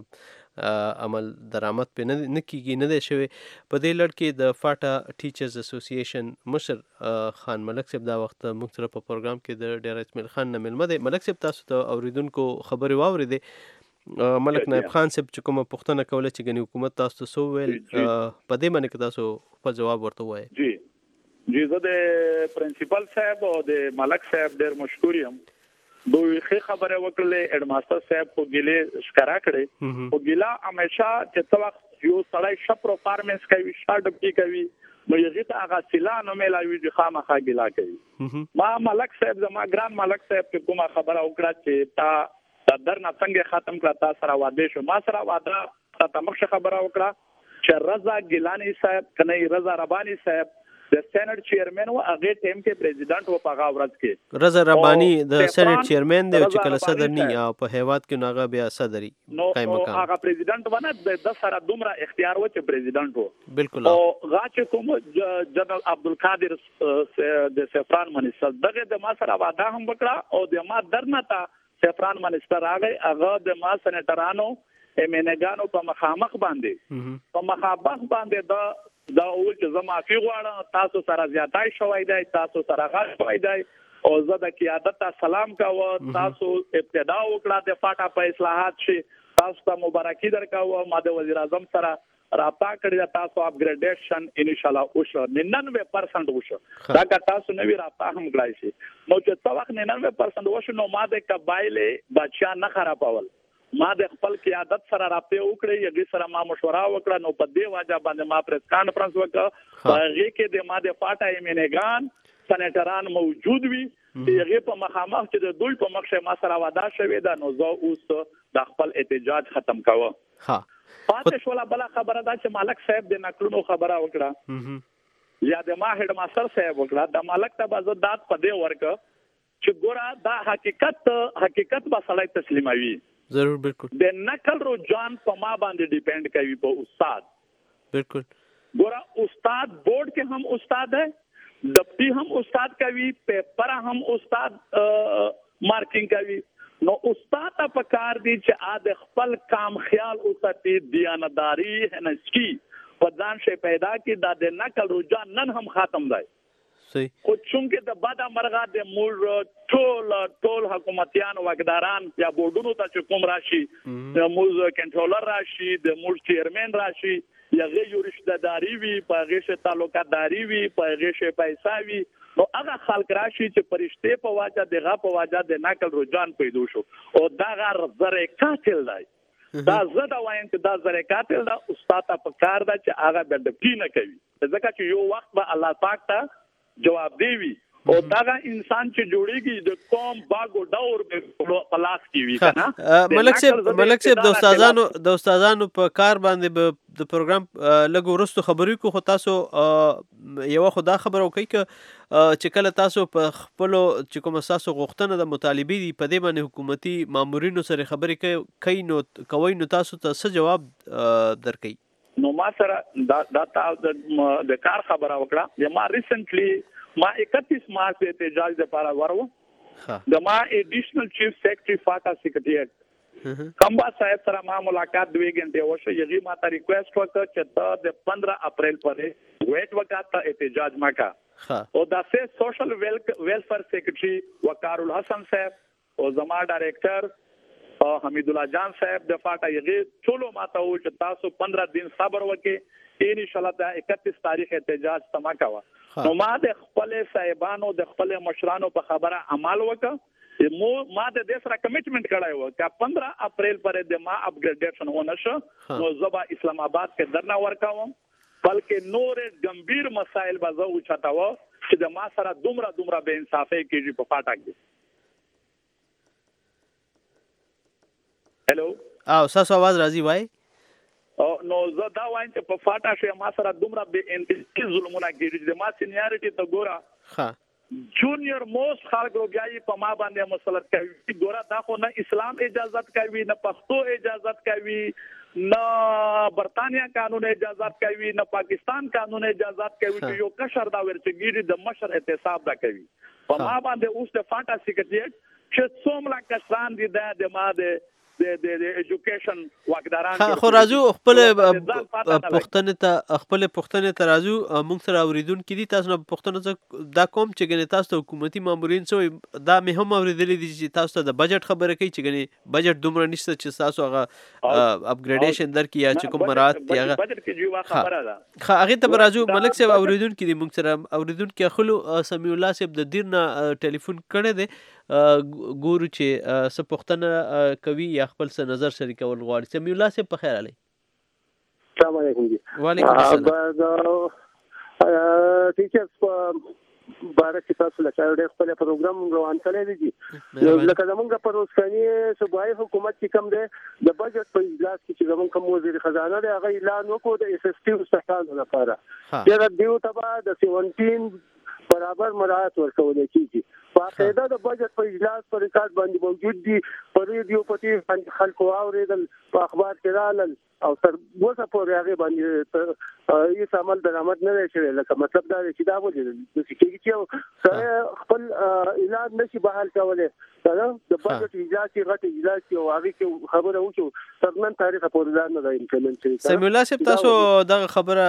عمل درآمد پرې نه کېږي نه دی شوی په دې لړ کې د فاټا ټیچرز اسوسییشن مشر خان ملک صاحب دا وخت موږ سره په پروګرام کې د ډیر اسماعیل خان نه میلمه دی ملک صاحب تاسو ته اوریدونکو خبرې واورېدې ملک نائب خان صاحب چې کومه پوښتنه کوله چې ګنې حکومت تاسو ته څه وویل په دې باندې که تاسو خپل جواب ورته ووایئ جی جی زه د پرنسپل صاحب او د ملک صاحب ډېر مشکور یم دوی ښې خبرې وکړلې هډ ماسټر صاحب خو ګیلې ښکاره کړې خو ګیله همیشه چې څه وخت یو سړی ښه پرفارمنس کوي ښه ډپټي کوي نو هغې ته هغه سیلا نه میلاوي چې خامخا ګیله کوي ما ملک صاحب زما ګران ملک صاحب چې کومه خبره وکړه چې تا دا درنه څنګه ختم کړه تا سره واده شو ما سره واده تا ته مخکې خبره وکړه چې رضا ګیلانی صاحب که نه رضا ربانی صاحب د سینټ چیرمن و هغه ټیم کې پریزیدنت و په هغه ورځ کې رضا ربانی د سینټ چیرمن دی چې کله صدر نی او په هیواد کې نو هغه بیا صدري قائم مقام هغه پریزیدنت ونه د سره دومره اختیار و چې پریزیدنت و بالکل او غاچ کوم جنرال عبدالقادر د سفران منسټر دغه د ما سره واده هم وکړه او د ما درنه تا سفران منسټر راغی هغه د ما سنټرانو امینګانو په مخامخ باندې په مخابخ باندې دا دا اول چې زه معافي غواړم تاسو سره زیاتی شوی دی تاسو سره غږ شوی دی او زه د قیادت ته سلام کوه تاسو ابتدا وکړه د فاټا په اصلاحات شي تاسو ته مبارکي درکوه ما د وزیر اعظم سره رابطه کړې تاسو اپګریډیشن ان شاء الله وشو ننانوے پرسنټ وشو دا که تاسو نوی رابطه هم کړای شي نو چې څه وخت ننانوے پرسنټ وشو نو ما د قبایل بچیان نه خرابول ما د خپل قیادت سره رابطه وکړې یګي سره ما مشوره وکړه نو په دې واجب باندې ما پریس کانفرنس وکړه هغه کې د ما د فاټا ایمنګان سنټران موجود وي هغه په مخامخ چې د دوی په مخ ما سره واده شوی دا نو زه اوس د خپل احتجاج ختم کوم ها پاتې شولا بل خبره دا چې مالک صاحب د نکلونو خبره وکړه یا د ما هډ ماستر صاحب وکړه د مالک ته باز دات په دې ورک چې ګوره دا حقیقت حقیقت به سړی تسلیموي ضرور بالکل د نقل رجحان په ما باندې ډیپینډ کوي په استاد بالکل ګوره استاد بورډ کې هم استاد ہے ډپټي هم استاد کوي پیپر هم استاد مارکینګ کوي نو استاد په کار دی چې ا د خپل کام خیال اوساتي دیانتداری هنسکی په ځان شي پیدا کی دا د نقل رجحان نن هم ختم دی صحیح خو چونکه د بعد مرغه د مول ټول ټول حکومتيان واګداران یا بورډونو ته کوم راشي د موز کنټرولر راشي د موز چیرمن راشي یا غي رشتہداري وي په غیشه تعلقاتداري وي په غیشه پیسې وي نو هغه خلک راشي چې پرشته په واجه دغه په واجه د نقل رجحان پیدا شو او دا غر زره قاتل دی دا زړه وایم چې دا زره قاتل دا استاد په کار دا چې هغه بل د کینه کوي ځکه چې یو وخت به الله پاک ته جواب دی او دا انسان چې جوړیږي د قوم باغ او دور په پلاس کې وي کنه ملک صاحب ملک صاحب د استادانو د استادانو په کار باندې د پروګرام لګو ورستو خبرې کو خو تاسو یو خدا خبرو کوي چې کله تاسو په خپل چې کوم اساسو غوښتنه د مطالبه دي په دې باندې حکومتي مامورینو سره خبرې کوي نو کوي نو تاسو ته څه جواب درکړي نو ما سره دا دا د کار خبره وکړه یم ما ریسنټلی ما اکتیس مارچ ته احتجاج د پاره ورو د ما ایډیشنل چیف سیکریټری فاټا سیکریټریټ کمبا صاحب سره ما ملاقات دوه غنټه وشو یغي ما ته ریکوست وکړه چې ته د پندرہ اپریل پرې ویټ وکړه احتجاج مکا او دا سه سوشل ویلفیر سیکریټری وقار الحسن صاحب او زما ډایریکټر حمید الله جان صاحب د فاټا یغي ټولو ما ته و چې تاسو پندرہ دن صبر وکړئ ان شاء الله د اکتیس تاریخ احتجاج تما کاوه نو ما د خپل صاحبانو د خپل مشرانو په خبره عمل وکړ مو ما د دې سره کمټمنټ کړای و چې پندرہ اپریل پرې د ما اپګریډیشن ونه شو نو زبا اسلام آباد کې درنا ورکاوم بلکې نور گمبیر مسائل به زو چتاو چې د ما سره دومره دومره به انصافي کیږي په پاټا کې هلو او تاسو आवाज راځي وای او نو زه دا وایم چې په فاټا شي ما سره دومره به انتظار ظلمونه کیږي د ما سینیارټي ته ګوره ها جونیور موست خلک روګیای په ما باندې مسلط کوي ګوره دا خو نه اسلام اجازت کوي نه پښتو اجازت کوي نه برتانیا قانون اجازت کوي نه پاکستان قانون اجازت کوي چې یو کشر دا ورچګيري د مشر احتساب دا کوي په ما باندې اوس د فاټا سیکریټریټ چې څومره کسان دي د ما د د د ایجوکیشن واګداران خو راځو خپل پښتنه ته خپل پښتنه ته راځو موږ سره اوریدونکو دي تاسو نه پښتنه دا کوم چې ګنې تاسو ته حکومتي مامورین سو دا مې هم اوریدلې دي چې تاسو ته د بجټ خبره کوي چې ګنې بجټ دومره نشته چې تاسو هغه اپګریډیشن درکې یا چې کوم مراد دی هغه بجټ کې جوړه خبره ده خا هغه ته راځو ملک صاحب اوریدونکو دي موږ سره اوریدونکو خلو سمیع الله صاحب د دیرنا ټلیفون کړی دی ګورو چې څه پښتنه کوي یا خپل څه نظر شریکول غواړي سمیع الله صاحب په خیر علي السلام علیکم جی وعلیکم السلام ټیچرز په بارک تاسو لکه ډېر خپل پروګرام روان کړی دی لکه زمونږ په روسکاني صوبایي حکومت کې کوم دی د بجټ په اجلاس کې چې زمونږ کوم وزیر خزانه دی هغه اعلان وکړ د اس اس ټي مستحقانو لپاره چې دیو تبا د سیونټین برابر مراعات ورکول کیږي باقاعده د بجټ په اجلاس پر ریکارډ باندې موجود دي په ریډیو پټي خلکو اوریدل په اخبار کې رالل او تر اوسه پورې هغه باندې هیڅ عمل درآمد نه شوی لکه مطلب دا چې دا وایي د سکیږي چې خپل اعلان نشي بحال کولای سره د بجټ اجلاس کې غټ اجلاس کې او هغه کې خبره وکړو تر نن تاریخ پورې دا نه امکانات شي سمیع الله صاحب تاسو دا خبره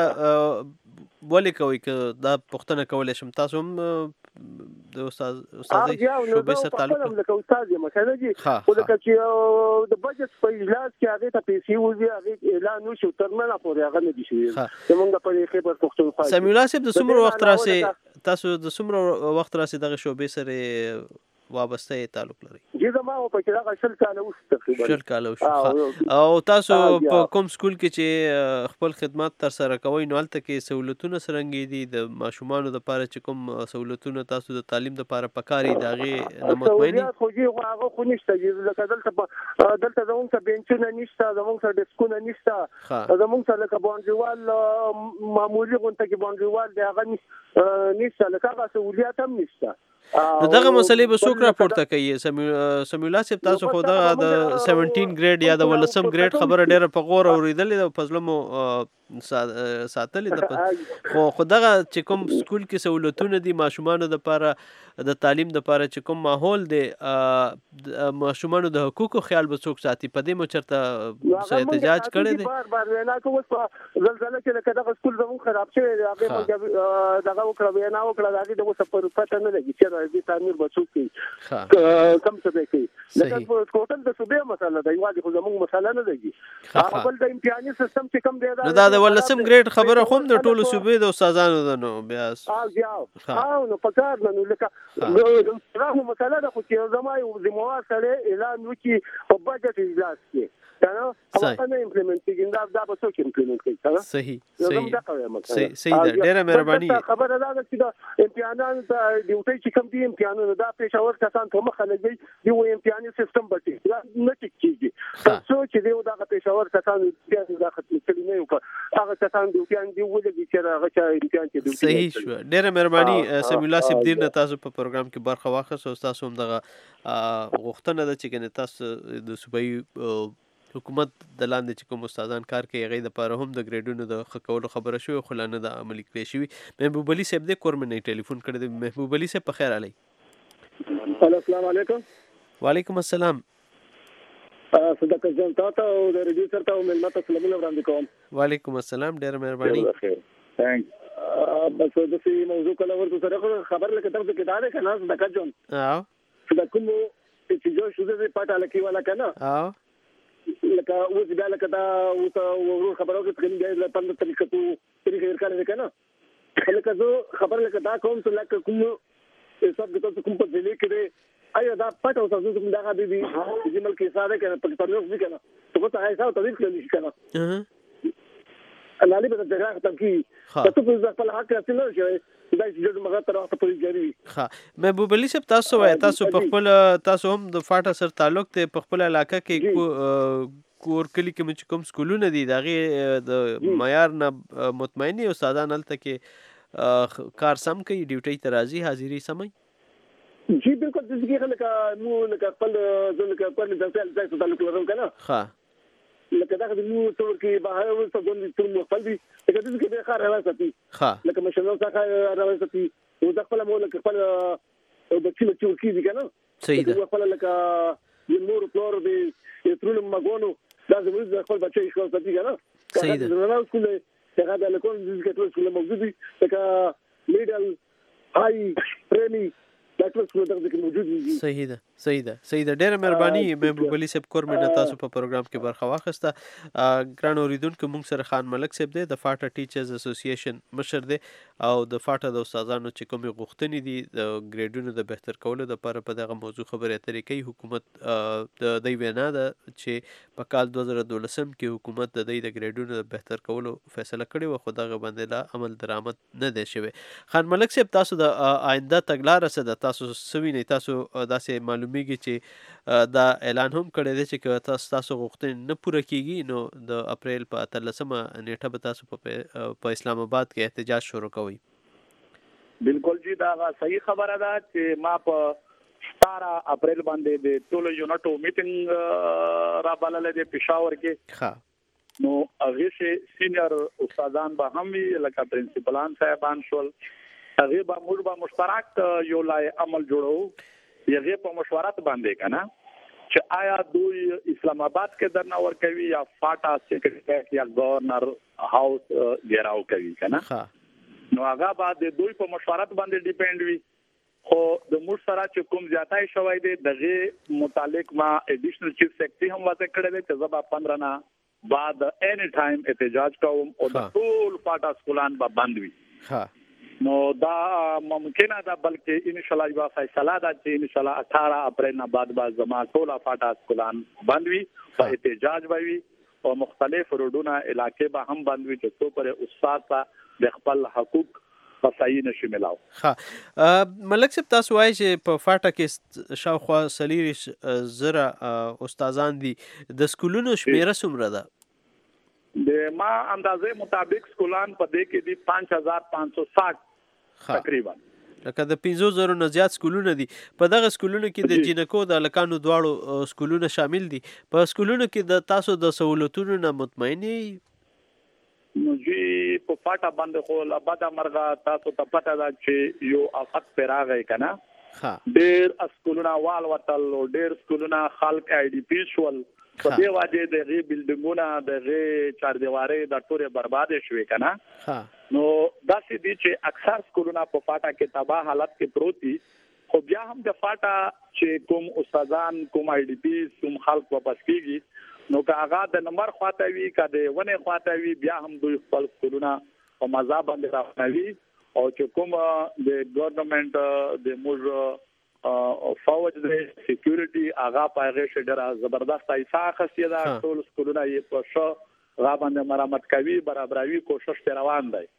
ولې کوي که دا پښتنه کولای شم تاسو هم د استاد استاد شوبې سره تعلق لکه استاد یم کنه جی خو لکه چې د بجټ په اجلاس کې هغه ته پیسې وځي هغه اعلان وشو تر نه پورې هغه نه دي شوی زمونږ په خبر پښتونخوا سمیع الله صاحب د څومره وخت راسي تاسو د څومره وخت راسي دغه شوبې سره وابسته تعلق لري جی زما په کې راغلی شل کاله اوس تقریبا شل کاله اوس او تاسو په کوم سکول کې چې خپل خدمات تر سره کوي نو هلته کې سہولتونه سرنګي دي د ماشومانو د لپاره چې کوم سہولتونه تاسو د تعلیم د لپاره پکاري داغه نه مطمئنی خو جی هغه خو نشته لکه دلته دلته زموږ څه بنچونه نشته زموږ څه ډیسکونه نشته زموږ څه لکه باندېوال معمولی غونټه کې باندېوال دی هغه نشته لکه هغه سہولیت هم نشته نو دغه مسلې به څوک راپورته کوي سمیع الله صاحب تاسو خو دغه د سیونټین ګریډ یا د ولسم ګریډ خبره ډیره په غور اوریدلې ده په زړه مو ساتلې ده خو خو دغه چې کوم سکول کې سہولتونه دي ماشومانو دپاره د تعلیم دپاره چې کوم ماحول دی ماشومانو د حقوقو خیال به څوک ساتي په دې مو چېرته څه احتجاج کړی دی بار بار وینا کوم په زلزلې کې لکه دغه سکول زموږ خراب شوی دی هغې موږ دغه وکړه وینا وکړه د هغې د اوسه پر پته نه لګي چې دې تعمیر به څوک کوي کم څه به کوي لکه ټوټل د صوبې مسله ده یوازې خو زموږ مسله نه لګي بل د امتحاني سیستم چې کوم دی نو دا د ولسم ګریډ خبره خو هم د ټولو صوبې د استادانو ده نو بیا او نو په کار نه نو لکه راهو مسله ده خو چې زما یو ذموار سړی اعلان وکړي په بجټ اجلاس کې کنه هغه نه امپلیمنٹ کیږي دا دا به څوک امپلیمنٹ کوي کنه صحیح صحیح صحیح ده ډیره مهرباني خبره ده چې دا امتحانات ډیوټي چې کوم دي امتحانونه دا پېښور کسان ته مخه لګي دی و امتحاني سیستم بټي دا نه کیږي څو چې دی دا پېښور کسان بیا دا ختم کړي نه یو هغه کسان دی امتحان دی ولګي چې هغه چې امتحان کې دی صحیح شو ډیره مهرباني سمیع الله صاحب دیر نه تاسو په پروګرام کې برخه واخیسته او تاسو هم دغه غوښتنه ده چې کنه تاسو د صوبایي حکومت د لاندې چې کوم استادان کار کوي هغې دپاره هم د ګریډونو د ښه کولو خبره شوې خو لا نه ده عملي کړې شوي محبوب علي صاحب دی کورمن نه ټلیفون کړی دی محبوب علي صاحب په خیر علی السلام علیکم وعلیکم السلام صدقه جان تاسو او د ریډیو سره تاسو ملمت سلامونه وړاندې کوم وعلیکم السلام ډېره مهرباني ثانک بس د دې موضوع کله ورته سره خبر لکه تاسو کې دا ده کنه صدقه جان او صدقه مو چې جو شوزه دې پټه لکی ولا کنه او لکه اوس بیا لکه دا ورو خبرو کې تکلیف دی په پند طریقه تو طریقې ورکړل کنه لکه زه خبر لکه دا کوم څه لکه کوم حساب کې تاسو کوم په ځلې کې دی ایا دا پټ او تاسو کوم دا غوډي دي چې ملک ساده کنه پاکستان یو ځکه کنه ته څه حساب تدریس کړی شي کنه انا لې به دغه ختم کی تاسو په خپل حق اصل نه شي دا چې مغه تر وخت پورې جاری وي ها محبوب علي صاحب تاسو وای تاسو په خپل تاسو هم د فاټا سره تعلق ته په خپل علاقه کې کور کلی کې چې کوم سکولونه دي دغه د معیار نه مطمئنی استادان هلته کې کار سم کوي ډیوټي ته راځي حاضری سمي جی بالکل د دې لکه نو لکه خپل ځل کې خپل د ځای تعلق لرم کنه ها لکه دا د نو تور کې بهر ورته ګوند تر مخفل دي لکه د دې کې خار راځي ها لکه مشنو څخه راځي او د خپل مو لکه خپل د چیل چور کې دي کنه صحیح ده خپل لکه د نور فلور دی ترونه مګونو دا زموږ د خپل بچي ښه ستې کنه صحیح ده نو سکول څنګه د لکون د کټول سکول موجود دي لکه میډل هاي پريمي دا ټول سکول دغه کې موجود دي صحیح ده صحیح ده صحیح ده ډېره مهرباني محبوب علي صاحب کورمن تاسو په پروګرام کې برخه واخیسته ګران اوریدونکو موږ سره خان ملک صاحب دی د فاټا ټیچرز اسوسییشن مشر دی او د فاټا د استادانو چې کومې غوښتنې دي د ګریډونو د بهتر کولو لپاره په دغه موضوع خبرې اترې کوي حکومت د دوی وینا ده چې په کال دوه زره دولسم کې حکومت د دوی د ګریډونو د بهتر کولو فیصله کړې وه خو دغه باندې لا عمل درآمد نه دی شوی خان ملک صاحب تاسو د آینده تګلاره څه ده تاسو څه وینئ تاسو داسې معلومیږي چې دا اعلان هم کړی دی چې که تاسو تاسو غوښتنې نه پوره کیږي نو د اپریل په اتلسمه نیټه به تاسو په اسلام آباد کې احتجاج شروع کوئ بالکل جی دا صحیح خبره ده چې ما په ستاره اپریل باندې د ټولو یونټو میټینګ را بللې د پېښور کې ها نو هغه شي سینیئر استادان به هم لکه پرنسپلان صاحبان شول هغه به موږ به مشترک یو لای عمل جوړو یغه په مشورت باندې کنه چې آیا دوی اسلام آباد کې درنه ور کوي یا فاټا سیکریټریټ یا گورنر هاوس ګراو کوي کنه نو هغه بعد دوی په مشورت باندې ډیپند وي خو د موږ سره چې کوم زیاتای شوی دی دغه متعلق ما اډیشنل چیف سیکرټری هم واضح کړی دی چې زبا پندرہ نه بعد اني ټایم احتجاج کوم او د ټول فاټا سکولان به بند وي ها نو دا ممکنه ده بلکې ان شاء الله یو فیصله ده چې ان شاء الله اٹھارہ اپریل نه بعد بعد زما ټول فاټا سکولان بند وي او احتجاج به وي او مختلف روډونه علاقې به هم بند وي چې څو پر استاد ته د خپل حقوق په صحیح نشي ملاو. ها ملک صاحب تاسو وایي چې په فاټا کې شاوخوا څلوېښت زره استادان دي د سکولونو شمیره څومره ده؟ د ما اندازې مطابق سکولان په دې کې دي پانچ هزار پانچ سو ساٹھ تقریبا لکه د پنځو زرو نه زیات سکولونه دي. په دغه سکولونو کې د جینکو د هلکانو دواړو سکولونه شامل دي. په سکولونو کې د تاسو د سهولتونو نه مطمئن یې؟ جی په پاټه باندې خو لا بده مرغه تاسو ته پته ده چې یو افت پر راغی کنه. ډېر سکولونه وال وتل او ډېر سکولونه خلک آی ډي پی شول. په دې وجه د غي بلډینګونه د غي چاردیوارې د ټوره برباد شوې کنه. نو داسې دي چې اکثر سکولونه په پاټه کې تباہ حالت کې پروت دي. خو بیا هم د پاټه چې کوم استادان کوم آی ډي پی کوم خلک واپس کیږي نو که هغه د نمبر خواته وي که د ونه خواته وي بیا هم دوی خپل سکولونه په مزه باندې راوړي او چې کوم د ګورنمنت د موږ فوج د سکیورټي هغه په هغه شډره زبردست ایسا خاصیت ده. ټول سکولونه یې په شو غا باندې مرمت کوي برابروي کوشش روان دی.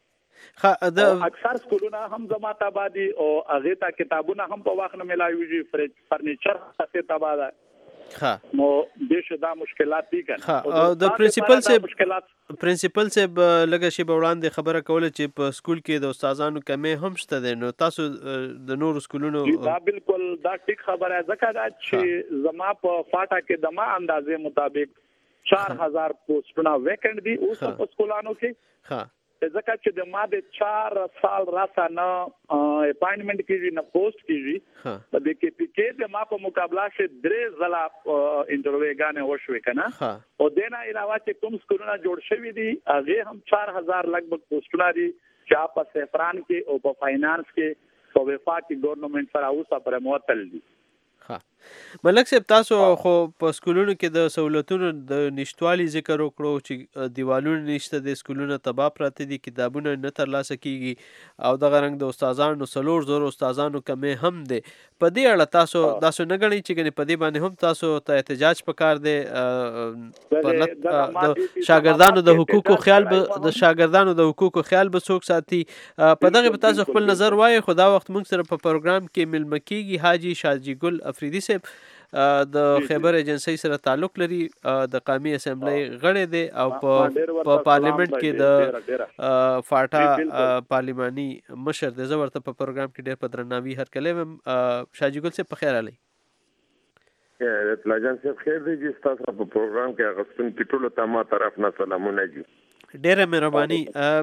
اکثر سکولونه هم زما تابادي او هغه ته کتابونه هم په وخت نه ملایوي فرنیچر څه تاباده. ها نو دشه دا مشکلات دي کنه. او د پرنسپل سے پرنسپل سے لګه شی وړاندې خبره کوله چې په سکول کې د استادانو کمې هم شته دي. نو تاسو د نور سکولونو دا بالکل دا ټیک خبره ځکه دا چې زما په فاټا کې د ما اندازې مطابق چار هزار پوسټونه ویکنټ دي اوس په سکولانو کې. ها ځکه چې د ما د چار سال راسه نه اپاینټمنټ کیږي نه پوسټ کیږي. په دې کې پکې د ما په مقابله کې درې ځله انټرویو غانې وشوي کنه. او دنه علاوه چې کوم سکولونه جوړ شوي دي هغه هم چار هزار لګبګ پوسټونه دي چې په سفران کې او په فاینانس کې په وفاق کې ګورنمنت سره اوسه پر معطل دي. ملک صاحب تاسو خو په سکولونو کې د سہولتونو د نشټوالي ذکر وکړو چې دیوالونه نشته د سکولونو تباہ پراته دي کتابونه نه ترلاسه کیږي او دغه رنګ د استادانو څلور زره استادانو کمې هم دي. په دې اړه تاسو تاسو نه غنئ چې ګنې په دې باندې هم تاسو ته احتجاج پکار دی. د شاګردانو د حقوقو خیال د شاګردانو د حقوقو خیال به څوک ساتي؟ په دغه په تاسو خپل نظر وایي. خو دا وخت موږ سره په پروګرام کې ملمه کیږي حاجی شاجی ګل افریدي صاحب د خیبر ایجنسی سره تعلق لري د قومي اسمبلی غړی دی او په پارلیمنت کې د فاټا پارلیماني مشر دی. زه ورته په پروګرام کې ډېر په درناوي هرکلی ویم. شاجی ګل صاحب په خیر راغلی. پلاجان صاحب خیر دی چې ستاسو په پروګرام کې اغوستونکي ټولو ته ما طرف نه سلامونه دي. ډیره مهرباني.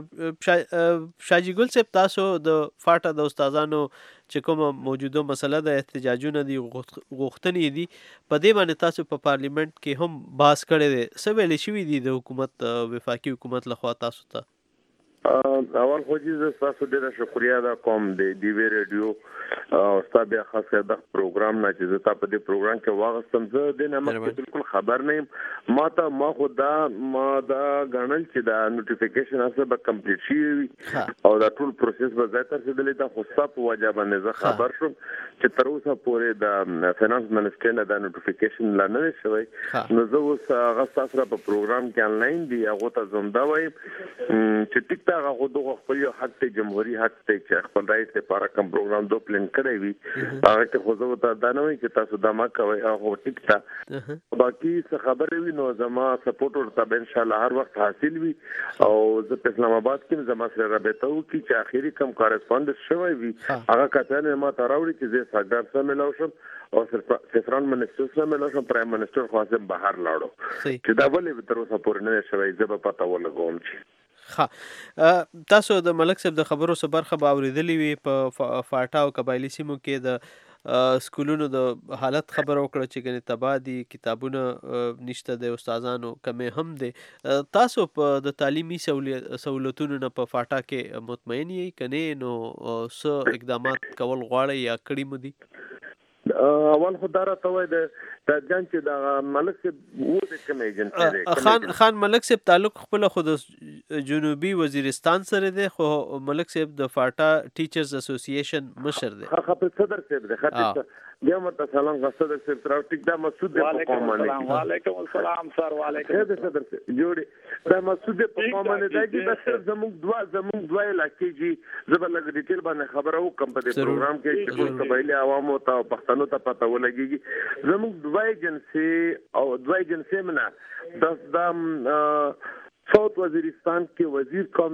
شاجی ګل صاحب تاسو د فاټا د استادانو چې کومه موجوده مسله د احتجاجونه دي غوښتنې دي په دې باندې تاسو په پارلیمنت کې هم بحث کړی دی. څه ویلې شوي دي د حکومت وفاقي حکومت لخوا تاسو ته؟ اول خو چې تاسو ډیره شکریا دا کوم د ډي وی ریډیو او تاسو بیا خاص کر د پروګرام نه چې تاسو په دې پروګرام کې واغستم زه د نه مخکې بالکل خبر نه یم. ما ته ما خو دا ما دا غنل چې دا نوټیفیکیشن اسه به کمپلیټ شي او دا ټول پروسس به زه تر څه دلته خو صاحب وجه باندې زه خبر شوم چې تر اوسه پورې د فینانس منسټر نه دا نوټیفیکیشن لا نه شوی. نو زه اوس هغه تاسو په پروګرام کې انلاین دی هغه ته زنده وایم چې ټیک هغه خو دغه خپل حق ته جمهوریت حق ته چې خپل رئیس لپاره کوم پروګرام دو پلان کړی وي هغه ته خو زه ته دا نه وایي چې تاسو دا ما کوي هغه ټیک تا باقي څه خبرې وي نو زما سپورټ ورته ان شاء الله هر وخت حاصل وي. او زه په اسلام آباد کې زما سره رابطه وکړي چې اخیری کوم کارسپوندنس شوی وي هغه کتنه ما ته راوړي چې زه ساګر سره ملاو شم او سفران منسټر سره ملاو شم پرایم منسټر خاصه بهر لاړو چې دا ولې تر اوسه پورې نه شوی زه به پتا ولګوم چې ها تاسو د ملک صاحب د خبرو څخه برخه باوریدلې وي په فاټا او قبایلی سیمو کې د سکولونو د حالت خبر وکړه چې ګنې تباہ دي کتابونه نشته د استادانو کمې هم دي. تاسو په د تعلیمي سہولتونو نه په فاټا کې مطمئن یې کنه نو څه اقدامات کول غواړي یا کړی مو دي؟ اول خو دا راته وای د ځان چې د ملک صاحب و د کوم ایجنسی خان خان ملک صاحب تعلق خپل خود جنوبي وزیرستان سره دی خو ملک صاحب د فاټا ټیچرز اسوسییشن مشر دی. هغه په صدر صاحب دی. خاطر بیا مرته سلام غصدر صاحب تر ټیک دا مسعود په کوم باندې وعلیکم السلام سر وعلیکم السلام صدر جوړي دا مسعود په کوم باندې دا چې بس زموږ دوا زموږ دوا علاقې جی زبر لګ ډیټیل باندې خبره وکم په دې پروګرام کې چې ټول قبایلی عوامو ته پښتنو ته پته ولګيږي. زموږ دوا ایجنسی او دوا ایجنسی منه د د ساوث وزیرستان کې وزیر کوم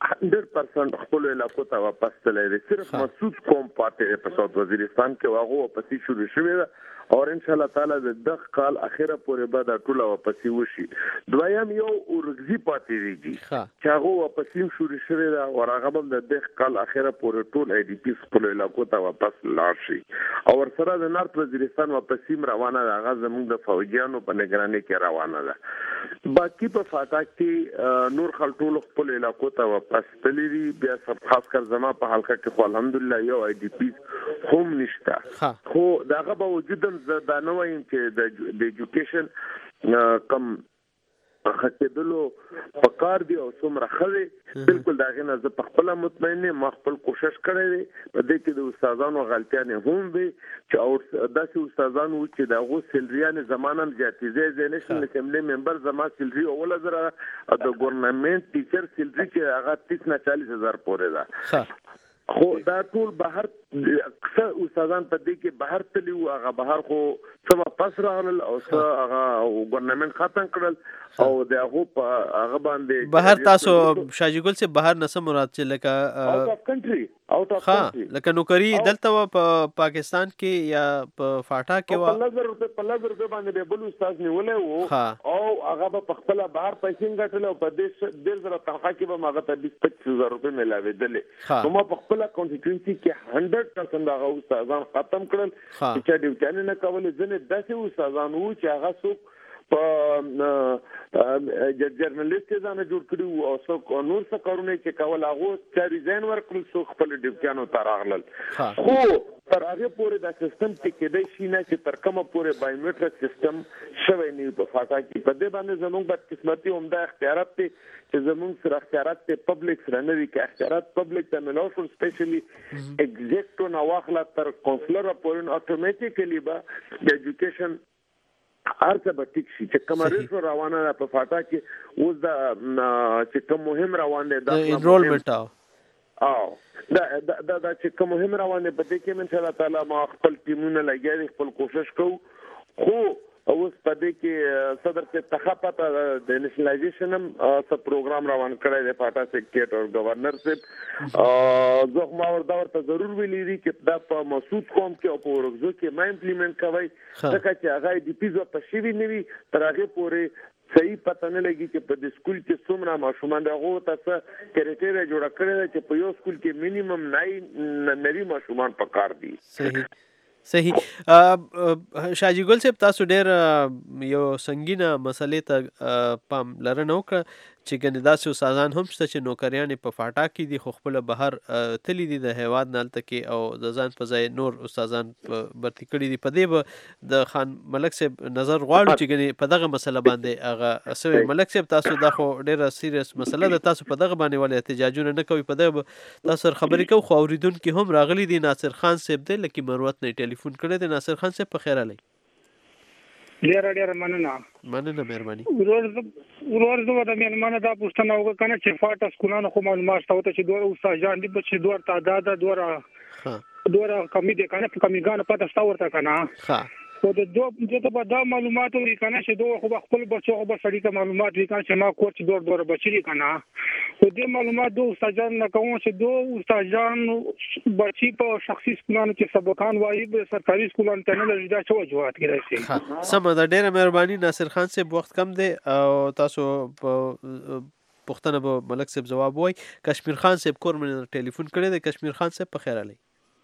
هنډرډ پرسنټ خپل علاقو ته واپس تللی دی. صرف مسعود قوم پاتې په ساوث وزیرستان کې هغه واپسې شروع شوې ده او ان شاء الله تعالی د دغه کال اخره پورې به دا ټول واپسې وشي. دویم یو اورګزي پاتې دی چې هغه واپسې شروع شوې ده او هغه به د دغه کال اخره پورې ټول آی ډي پی خپل علاقو ته واپس لاړ شي او ورسره د نارت وزیرستان واپسې روانه ده. هغه زموږ د فوجیانو په نگرانۍ کې روانه ده. باقي په فاټا کې نور خلټول خپل علاقو ته واپس تللی دي. بیا سب خاص کر زما په حلقه کې خو الحمدلله یو آی ډي پی هم نشته. خو داغه باوجود دا نه وایم چې د ایجوکیشن کم خکېدلو پکار دی او څومره خلې بالکل داغه نه زه په خپل مطمئن ما خپل کوشش کړی دی. په دې کې د استادانو غلطیاں هم وي چې او داسې استادان وو چې دغه سیلریانه زمانم زیاتې زی نشن اسمبلی ممبر زما سیلری اول زره د ګورنمنت ټیچر سیلری چې هغه تیس نه چالیس هزار پورې ده. خو دا ټول بهر اکثر استادان په دې کې بهر تللی وو. هغه بهر خو څه واپس راغلل او څه هغه ګورنمنت ختم کړل او دغه په هغه باندې بهر تاسو شاجي ګل سے بهر نسم مراد چې لکه اوټ اف کنټری اوټ اف کنټری لکه نوکری دلته په پاکستان کې یا په فاټا کې وا په لږ روپے په لږ روپے باندې بل استاد نیولې وو او هغه په خپل بهر پیسې غټل او په دې ډېر زره تنخواه کې به هغه ته بیس پچیس هزار روپے ملاوي دلې. نو ما په خپل کانسټیټوئنسي کې هنډرډ پرسنټ هغه استادان ختم کړل چې ډیوټي نه کول. ځنه داسې استادان وو چې هغه څوک په جرنالست ځانه جوړ کړو او څو نور څه کارونه چې کول هغه چې ریزاین ورکړل څو خپل ډیوټیانو ته راغلل. خو تر هغه پورې دا سیستم کې کېدای شي نه چې تر کومه پورې بایومټریک سیستم شوی نه په فاټا کې. په دې باندې زموږ بد قسمتي همدا اختیارات دي چې زموږ سره اختیارات ته پبلک سره نه دي. کې اختیارات پبلک ته ملو شو سپیشلی ایگزیکټو نو واخلا تر کونسلر پورې اتوماتیکلی به د ایجوکیشن ارڅه به ټیک شي چې کومه ریسو روانه په فاټا کې اوس دا چې کوم مهم روان دي د انرولمنت او دا دا دا چې کوم مهم روان دي په دې کې ان شاء الله تعالی ما خپل ټیمونه لګیا خپل کوشش کوو. خو اوس په دې کې صدر سے تخاپت د نېشنلایزیشن هم څه پروګرام روان کړی دی فاټا سیکریټری او گورنر صاحب. زه ما ورته ورته ضرور ویلي دي چې دا په مسعود قوم کې او په ورغزو کې ما امپلیمنٹ کوي ځکه چې هغه ډي پی زو په شوی نیوي تر هغه پورې صحیح پته نه لګي چې په دې سکول کې څومره ماشومان دغه تاسو کریټیریا جوړ کړی چې په یو سکول کې مینیمم نای نری ماشومان پکار دي. صحیح صحیح. شاجي ګل صاحب تاسو ډېر یو سنگینه مسلې ته پام لرنه وکړه چې ګنې داسې استادان هم شته چې نوکریانې په فاټا کې دي خو خپل بهر تللی دي د هیواد نه هلته کې او د ځان په ځای نور استادان برتي کړي دي. په دې به د خان ملک صاحب نظر غواړو چې ګنې په دغه مسله باندې هغه سوی ملک صاحب تاسو دا خو ډېره سیریس مسله ده تاسو په دغه باندې ولې احتجاجونه نه کوي. په دغه تاسو خبرې کوو خو اوریدونکي هم راغلي دي. ناصر خان صاحب دی لکه مروت نه ټلیفون کړی دی. ناصر خان صاحب په خیر علي ډیر ډیر مننه مننه مهرباني. ورور ورور زه د میانمانه دا پوښتنه وکړه چې فاټا سکولانو خو معلومات شته چې دوه استادان دي چې دوه تعداد دوه ها دوه کمی دي کنه په کمیګانو پته شته ورته کنه ها خو د دوه د په دا معلوماتو لري کنه چې دوه خو خپل بچو خو سړي ته معلومات لري کنه چې ما کوچ دوه دوه بچی کنه خو دې معلومات دوه استادان نه کوم چې دوه استادان بچی په شخصي سکولانو کې سبقان وایي په سرکاري سکولانو ته نه لري دا څه وجوهات کېدای شي. سم ده ډېره مهرباني ناصر خان صاحب وخت کم دی او تاسو په پښتنه به ملک صاحب جواب وای. کشمیر خان صاحب کور من ټلیفون کړی دی. کشمیر خان صاحب په خیر علي.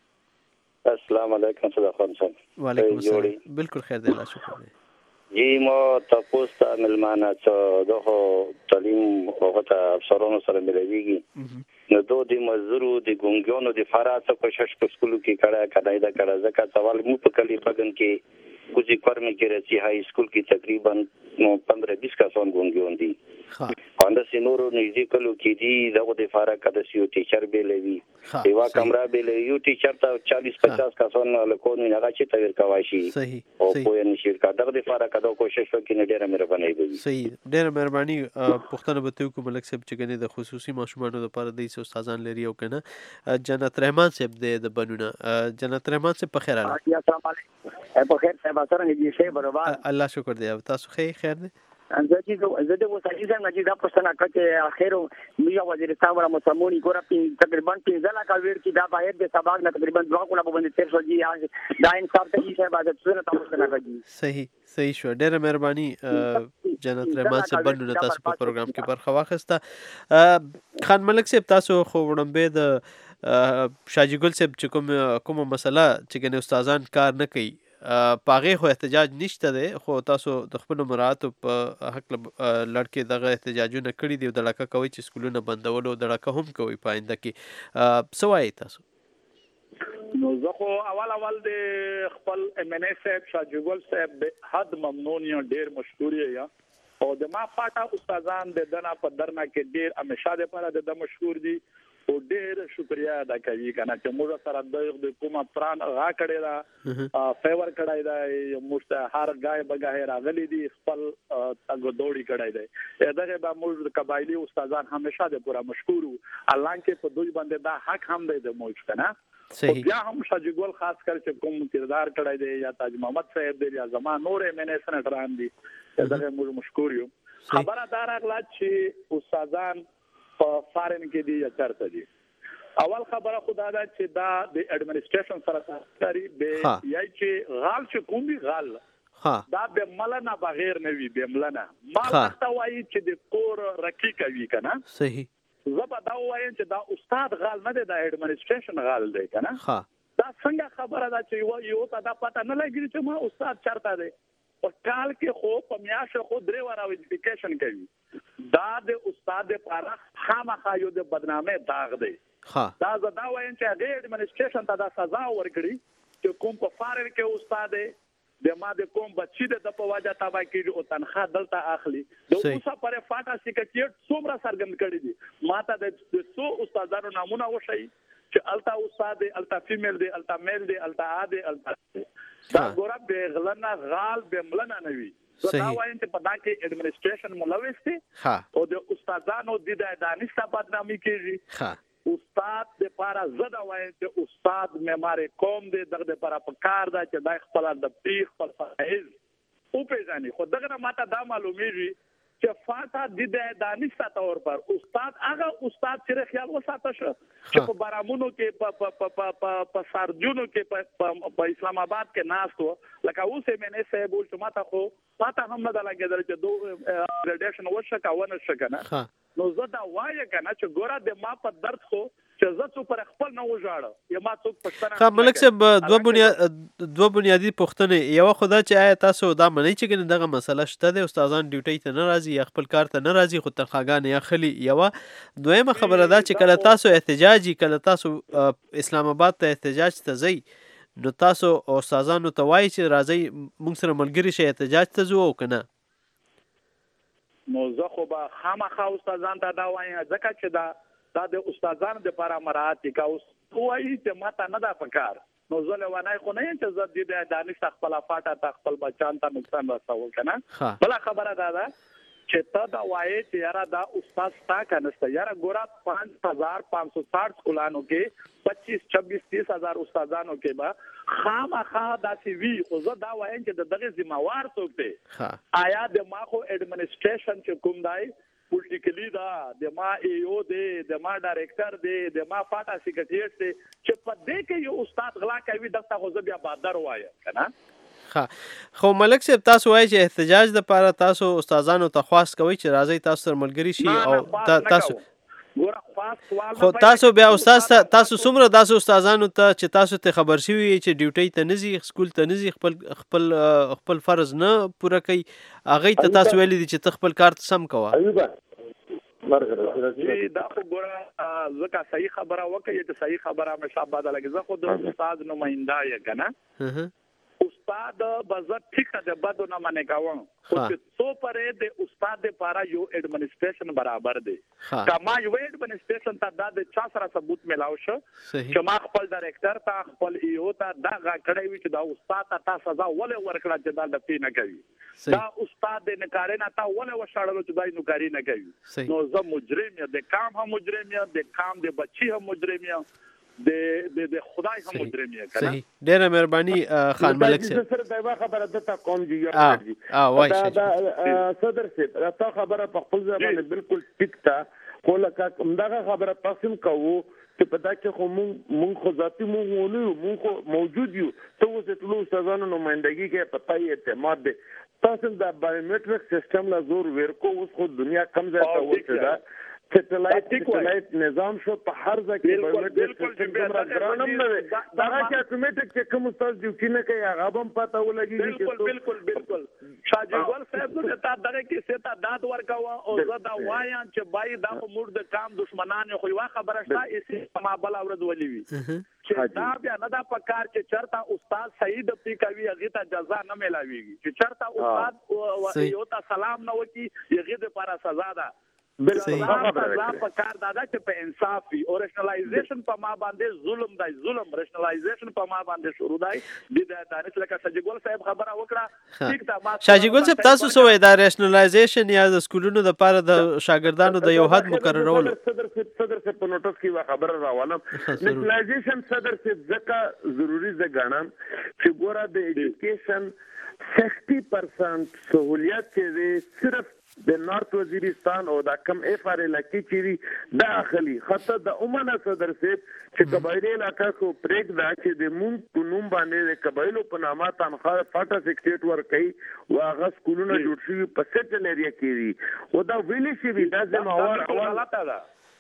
السلام علیکم صدق خان صاحب. وعلیکم السلام. بالکل خیر دی الله شکر دی. جی ما تاسو ته ملمانه څه دغه تعلیم او ته افسرانو سره ملويږي نو دوه د مزدورو د ګونګونو د فرات کوشش په سکولو کې کړه کړای دا کړه ځکه سوال مو په کلی بغن کې کوزي کورمه کې رسي هاي سکول کې تقریبا نو پندرہ بیس کسان ګونګون دي. ها انده سينورو نږدې کلو کې دي دغه د فرات کده سیو ټیچر به لوي دیوا کمره به لوي یو ټیچر ته چالیس پچاس کسان له کوم نه هغه چې تغیر کوي شي. صحیح او په ان شرکت دغه د فرات کده کوشش وکړي ډیره مهرباني وي. صحیح ډیره مهرباني. پښتنه به تو کوم ملک صاحب چې ګنې د خصوصي ماشومانو لپاره د استادان لري او کنه جنت رحمان صاحب د بنونه. جنت رحمان صاحب په خیر علي. السلام علیکم. په خیر صاحب سره دې شی برابر الله شکر دی. تاسو خیر خیر دی. انځي زه د وسایي څنګه چې دا پښتنه کته اخیرو میا وزیرستان ورا مسمونی ګور په تقریبا پنځه لک ویر کې دا باید د سباق نه تقریبا دوه کوله باندې تیر شو جی دا انصاف ته یې عبادت سره تاسو نه کوي. صحیح صحیح شو. ډېره مهرباني جنت رحمان صاحب بندونه تاسو په پروګرام کې برخه واخیسته. خان ملک صاحب تاسو خو وړاندې د شاجي ګل صاحب چې کوم کومه مسله چې ګنې استادان کار نه کوي پاغه خو احتجاج نشته دی، خو تاسو د خپل مراتب په حق لړکې دغه احتجاجونه کړي دي او د لکه کوي چې سکولونه بندولو د لکه هم کوي پاینده کې څه وایي تاسو؟ نو زه خو اول اول د خپل ام ان ای صاحب شاجي ګل صاحب د حد ممنون یم، ډیر مشکور یم او د ما پاټه استادان د دنا په درنا کې ډیر همیشه د لپاره د مشکور دي او ډیر شکریا ادا کوي کنه چې موږ سره د کومه پران غا کړی دا فیور کړای دا موږ هر غای بغه راغلي دي خپل تګ دوړي کړای دی دغه به موږ قبایلی استادان همیشه د پورا مشکور الله کې په دوی باندې دا حق هم دی د موږ کنه. صحیح. بیا هم شاجي ګل خاص کر چې کوم کردار کړای دی یا تاج محمد صاحب دی یا زمان نور ام ان ای سنټران دي دغه موږ مشکور یو. خبره دار اغلا چې استادان په فارن کې دي یا چرته دي. اول خبره خدا دا چې دا د اډمنسټریشن سره ساري به یا چې غال چې کوم دی غال دا به ملنا بغیر نه وي به ملنا ما ته وایي چې د کور رکی کوي کنه. صحیح. زبا دا وایم چې دا استاد غال نه دی دا اډمنسټریشن غال دی کنه. دا څنګه خبره دا چې یو یو تا دا پته نه لګی چې ما استاد چرته دی او کال کې خو په میاشه خو درې واره ویریفیکیشن کوي دا د استاد لپاره خامخا یو د بدنامۍ داغ دی. دا زدا وایم چې د اډمنسټریشن ته دا سزا ورکړي چې کوم په فارن کې استاد د ما د کوم بچی د په واجه تابع کیږي او تنخواه دلته اخلي د اوسه پر فاټا سیکریټریټ څومره سرګند کړی دي ما ته د څو استادانو نمونه وشي چې التا استاد التا فیمیل دی التا میل دی التا ا دی التا دا ګورم به غلنا غال به ملنا نوي. دا وایم چې په دا کې اډمنسټریشن ملوث دي او د استادانو د دانشته بدنامي کیږي. استاد د پاره زدا وایم چې استاد معمار قوم دی دغه د پاره په کار دا چې د خپل د پیخ خپل فرایض او پیژني. خو دغه ماته دا معلومیږي چې فاټا د دانشته تور پر استاد هغه استاد چې خیال وساته شو چې په بارامونو کې په په په په سارجونو کې په اسلام آباد کې ناستو لکه اوس یې مې نه سه بول چې ماته خو پاته هم نه لګیدل چې دوه ریډیشن وشکا ونه شکنه. نو زه دا وایې کنه چې ګوره د ما په درد خو چې زه څو پر خپل نه وژاړم یا ما څو پښتنه. خا ملک صاحب دوه بنیاد دوه بنیادی پوښتنې یو خدا چې آیا تاسو دا منئ چې ګنې دغه مسله شته د استادان ډیوټي ته نه راځي یا خپل کار ته نه راځي خو تنخواګانې اخلي. یو دویمه خبره دا چې کله تاسو احتجاجي کله تاسو اسلام آباد ته احتجاج ته ځئ نو تاسو استادانو ته وایي چې راځئ موږ سره ملګري شئ احتجاج ته ځو او که نه؟ نو زه خو به خامخا استادان ته دا وایم ځکه چې دا دا د استادانو د لپاره مراعات کا اوس وایي چې ماته نه دا پکار نو زه لوانای خو نه یم چې زه د دانش خپل فاټه تا خپل بچان ته نقصان رسول کنه. بل خبره دا ده چې ته دا وایي چې یاره دا استاد تا کنهسته یاره ګورا پانچ هزار پانچ سو ساٹھ سکولانو کې پچیس چھبیس تیس هزار استادانو کې به خامخا داسې وي خو زه دا وایم چې د دغه ذمہوار څوک دی. آیا د ما خو اډمنسټریشن چې کوم دی پولیټیکلی دا د ما ایو دی د ما ډایریکټر دی د ما فاټا سیکریټریټ دی چې په دې کې یو استاد غلا کوي دغه خو زه بیا بادر وایم کنه. ها خو ملک صاحب تاسو وایي چې احتجاج د لپاره تاسو استادانو ته خواست کوي چې راځي تاسو سره ملګري شي او تاسو خو تاسو بیا استاد تاسو څومره تاسو استادانو ته چې تاسو ته خبر شوي چې ډیوټي ته نزي سکول ته نزي خپل خپل خپل فرض نه پوره کوي هغه ته تاسو ویلي دي چې ته خپل کار سم کوه. دا خو ګوره ځکه صحیح خبره وکړي چې صحیح خبره مې شابه ده لکه زه خو د استاد نماینده یم کنه. استاد بزه ٹھیک ده بدو نه منې کوم خو چې څو پرې د استاد لپاره یو اډمنسټریشن برابر دی. کما یو اډمنسټریشن ته دا د چا سره ثبوت ملاو شو چې ما خپل ډایریکټر ته خپل ایو ته دا غکړی وي چې دا استاد ته تاسو سزا ولې ورکړه چې دا د پی نه کوي دا استاد د نکارې نه تا ولې وشاړلو چې دا نکاری نه کوي. نو زه مجرم یم د کام هم مجرم یم د کام د بچی هم مجرم یم د د خدای هم مجرم یې کنه. صحیح ډیره مهرباني خان ملک صاحب. سره دا خبره د تا قوم جی اه وای صدر صاحب تا خبره په خپل ځای بالکل ټیک تا خو لکه همدغه خبره تاسو کوو چې په دا کې خو مونږ مونږ خو ذاتي مونږ ونه مونږ خو موجود یو ته اوس ټول استادانو نمائندګي کې پتا یې اعتماد دی تاسو د بایومټریک سیستم لا زور ورکو اوس خو دنیا کم ځای ته وته دا سټلایټ سټلایټ نظام شو په هر ځای کې بایومټریک سیستم کومه ګرانم نه دی دا چې اتوماتیک چې کوم تاسو د کینه کې هغه هم پتا ولګي بالکل بالکل بالکل شاجګل صاحب ته تا دغه کې ستا داد ورکاوه او زه دا وایم چې بای دا موږ د کام دشمنان خو یو خبره شته چې ما بل اورد ولي وي چې دا بیا نه دا پکار چې چرته استاد صحیح د پی کوي هغه ته جزا نه ملاويږي چې چرته استاد یو ته سلام نه وکي هغه د لپاره سزا ده بالکل سزا پکار دادا چې په انصاف وي او ریشنلایزیشن په ما باندې ظلم دی ظلم ریشنلایزیشن په ما باندې شروع دی د دانش لکه شاجګل صاحب خبره وکړه ٹھیک ده ما شاجګل صاحب تاسو سوې دا ریشنلایزیشن یا د سکولونو د لپاره د شاګردانو د یو حد مقررول صدر صدر صاحب په نوټس کې خبره راوالم ریشنلایزیشن صدر صاحب ځکه ضروری ځګانم چې ګوره د ایجوکیشن sixty percent سہولیات چې صرف د نارت وزیرستان او د کم اف ار علاقې چې د اخلي خطه د عمره صدر صاحب چې قبایلی علاقہ کو پریک دا چې د مون په نوم باندې د قبایلو په نامه تنخواه فاټا سیکټریټ ور کوي او هغه سکولونه جوړ شوي په سټل ایریا کې دي او دا ویل شي دا زموږ اول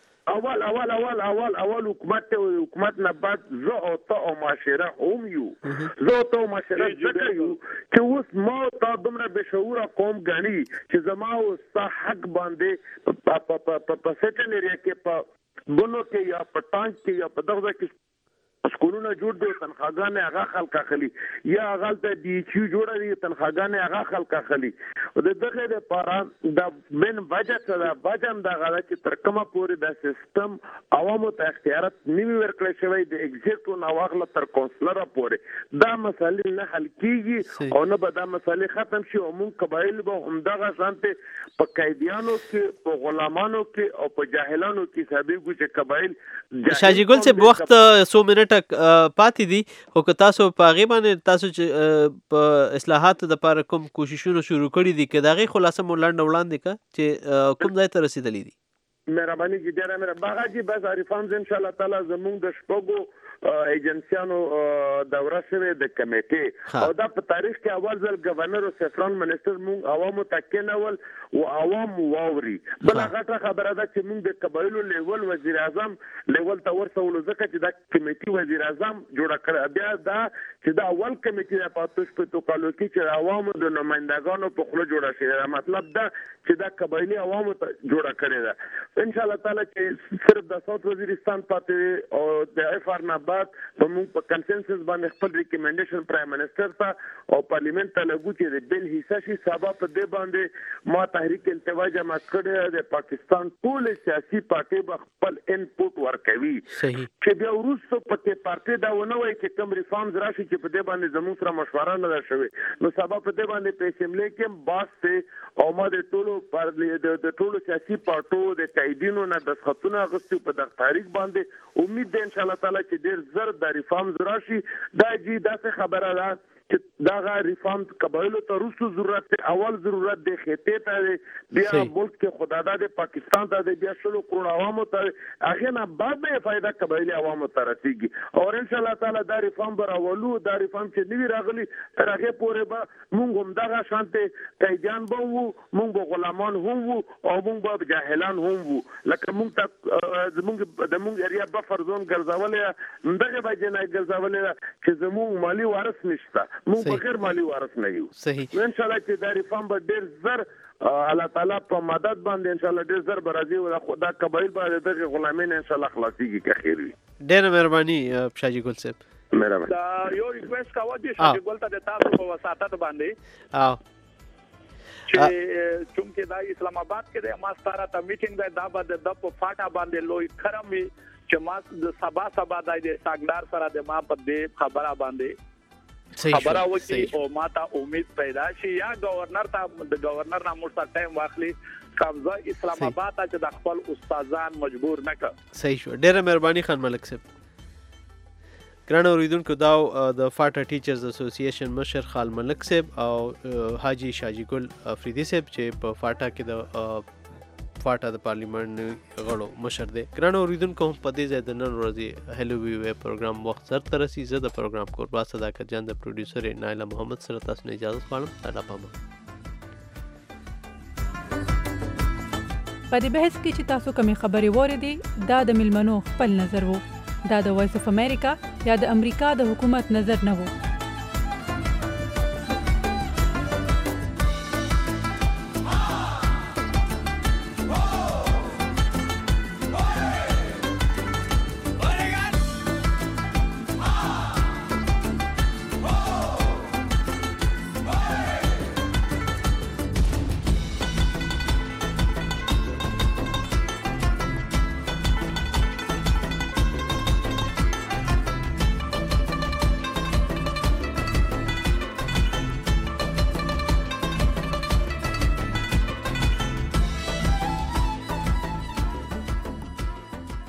اول اول اول اول اول حکومت ته حکومت نه بعد زه او ته او معاشره هم یو زه او ته او معاشره ځکه یو چې اوس ما تا دومره بشعوره قوم غني چې زما او ستا حق باندې په په په سټل ایریا کې په بونو کې یا په ټانک کې یا په دغه کې سکولونه جوړ دي تنخواګانې هغه خلک اخلي یا هغه ته دی چې جوړه دي تنخواګانې هغه خلک اخلي او د دغه لپاره د من وجه سره وجه د غلا چې تر کومه پورې د سیستم عوامو ته اختیارات نیوي ورکړل شوی د ایگزیکټو نو واغله تر کونسلر پورې دا مسالې نه حل کیږي او نه به دا مسالې ختم شي او مونږ قبایل به همدغه ځانته په قیدیانو کې په غلامانو کې او په جاهلانو کې ثابت چې قبایل شاجګل سے وخت سو منټ پاتې دي خو که تاسو په هغې باندې تاسو چې په اصلاحاتو دپاره کوم کوششونه شروع کړي دي که د هغې خلاصه مو لنډه وړاندې که چې کوم ځای ته رسېدلي دي مهرباني جي ډېره مهرباني هغه جي بس ریفارمز انشاءالله تعالی زمونږ د شپږو ایجنسیانو دوره شوې د کمیټې او دا په تاریخ کې اول ځل گورنر او سیفران منسٹر مونږ عوامو ته کېنول او عوام واوري بل هغه خبره ده چې مونږ د قبایلو لیول وزیر اعظم لیول ته ورسول ځکه چې دا کمیټي وزیر اعظم جوړ کړ بیا دا چې دا اول کمیټي د پاتوش په توګه کې چې عوامو د نمائندګانو په خله جوړه شي مطلب دا چې دا قبایلی عوامو ته جوړه کړی ده ان شاء الله تعالی چې صرف د ساوث وزیرستان پاتې او د اف ار نه بعد په موږ په کنسنسس باندې خپل ریکمنډیشن پرایم منسٹر ته او پارلیمنت ته لګو چې د بل حصہ شي سبا په دې باندې ما تحریک التوا جمع کړی د پاکستان ټول سیاسي پارټي به خپل انپوټ ورکوي چې بیا وروسته په کې پارټي دا ونه وایي چې کوم ریفارمز راشي چې په دې باندې زموږ سره مشوره نه ده شوې نو سبا په دې باندې په اسمبلی کې باس ته او ما د ټولو د ټولو سیاسي پارټو د قائدینو نه د خطونه غوښتي په دغه تاریخ باندې امید ده ان شاء الله تعالی چې ډېر زر د ریفارمز راشي دا جی دا څه خبره ده چې دا غا ریفارم قبایلو ته روسو ضرورت اول ضرورت د خطې ته بیا ملک کې خدادا د پاکستان ته بیا شلو کروڑ عوامو ته هغه نه بعد به فائدہ قبایلی عوامو ته رسیږي او ان شاء الله تعالی دا ریفارم بر اولو دا ریفارم چې نیوی راغلی تر هغه پورې به مونږ هم دغه شانته قیدیان به وو مونږ غلامان هم وو او مونږ به جاهلان هم وو لکه مونږ ته زمونږ د مونږ ایریا بفر زون ګرځولې دغه به جنای ګرځولې چې زموږ مالی وارث نشته مونږ بغیر مالی وارث نه یو صحیح ان شاء الله چې دا ریفارم به ډیر زر الله تعالی په مدد باندې ان شاء الله ډیر زر برازي او خدا قبایل باندې دغه غلامین ان شاء الله خلاصيږي که خیر وي ډیر مهرباني شاجي ګل صاحب مهرباني دا یو ریکوست کاوه چې شاجي ګل ته د تاسو په وساتت باندې او چې چونکه دا اسلام آباد کې د ما ستاره ته میټینګ دی دا به د په فاټا باندې لوی خرم وي چې ما د سبا سبا د ساګدار سره د ما په دې خبره باندې خبره وکي او ماته امید پیدا شي یا گورنر ته د گورنر نه موږ ته ټایم واخلي قبضه اسلام آباد ته د خپل استادان مجبور نه کړ صحیح شو ډیره مهرباني خان ملک صاحب ګران اوریدونکو دا د فاټا ټیچرز اسوسییشن مشر خال ملک صاحب او حاجی شاجی ګل افریدي صاحب چې په فاټا کې د فاټا د پارلیمنت غړو مشر دی. ګران اوریدونکو په دې ځای د نن ورځې هلو وی وی پروګرام وخت سر ته رسي. زه د پروګرام کوربا صداقت جان د پروډوسر نایله محمد سره تاسو نه اجازه غواړم. الله پامان. په دې بحث کې چې تاسو کومې خبرې واورېدې دا د ملمنو خپل نظر وو. دا د وایس اف امریکا یا د امریکا د حکومت نظر نه وو.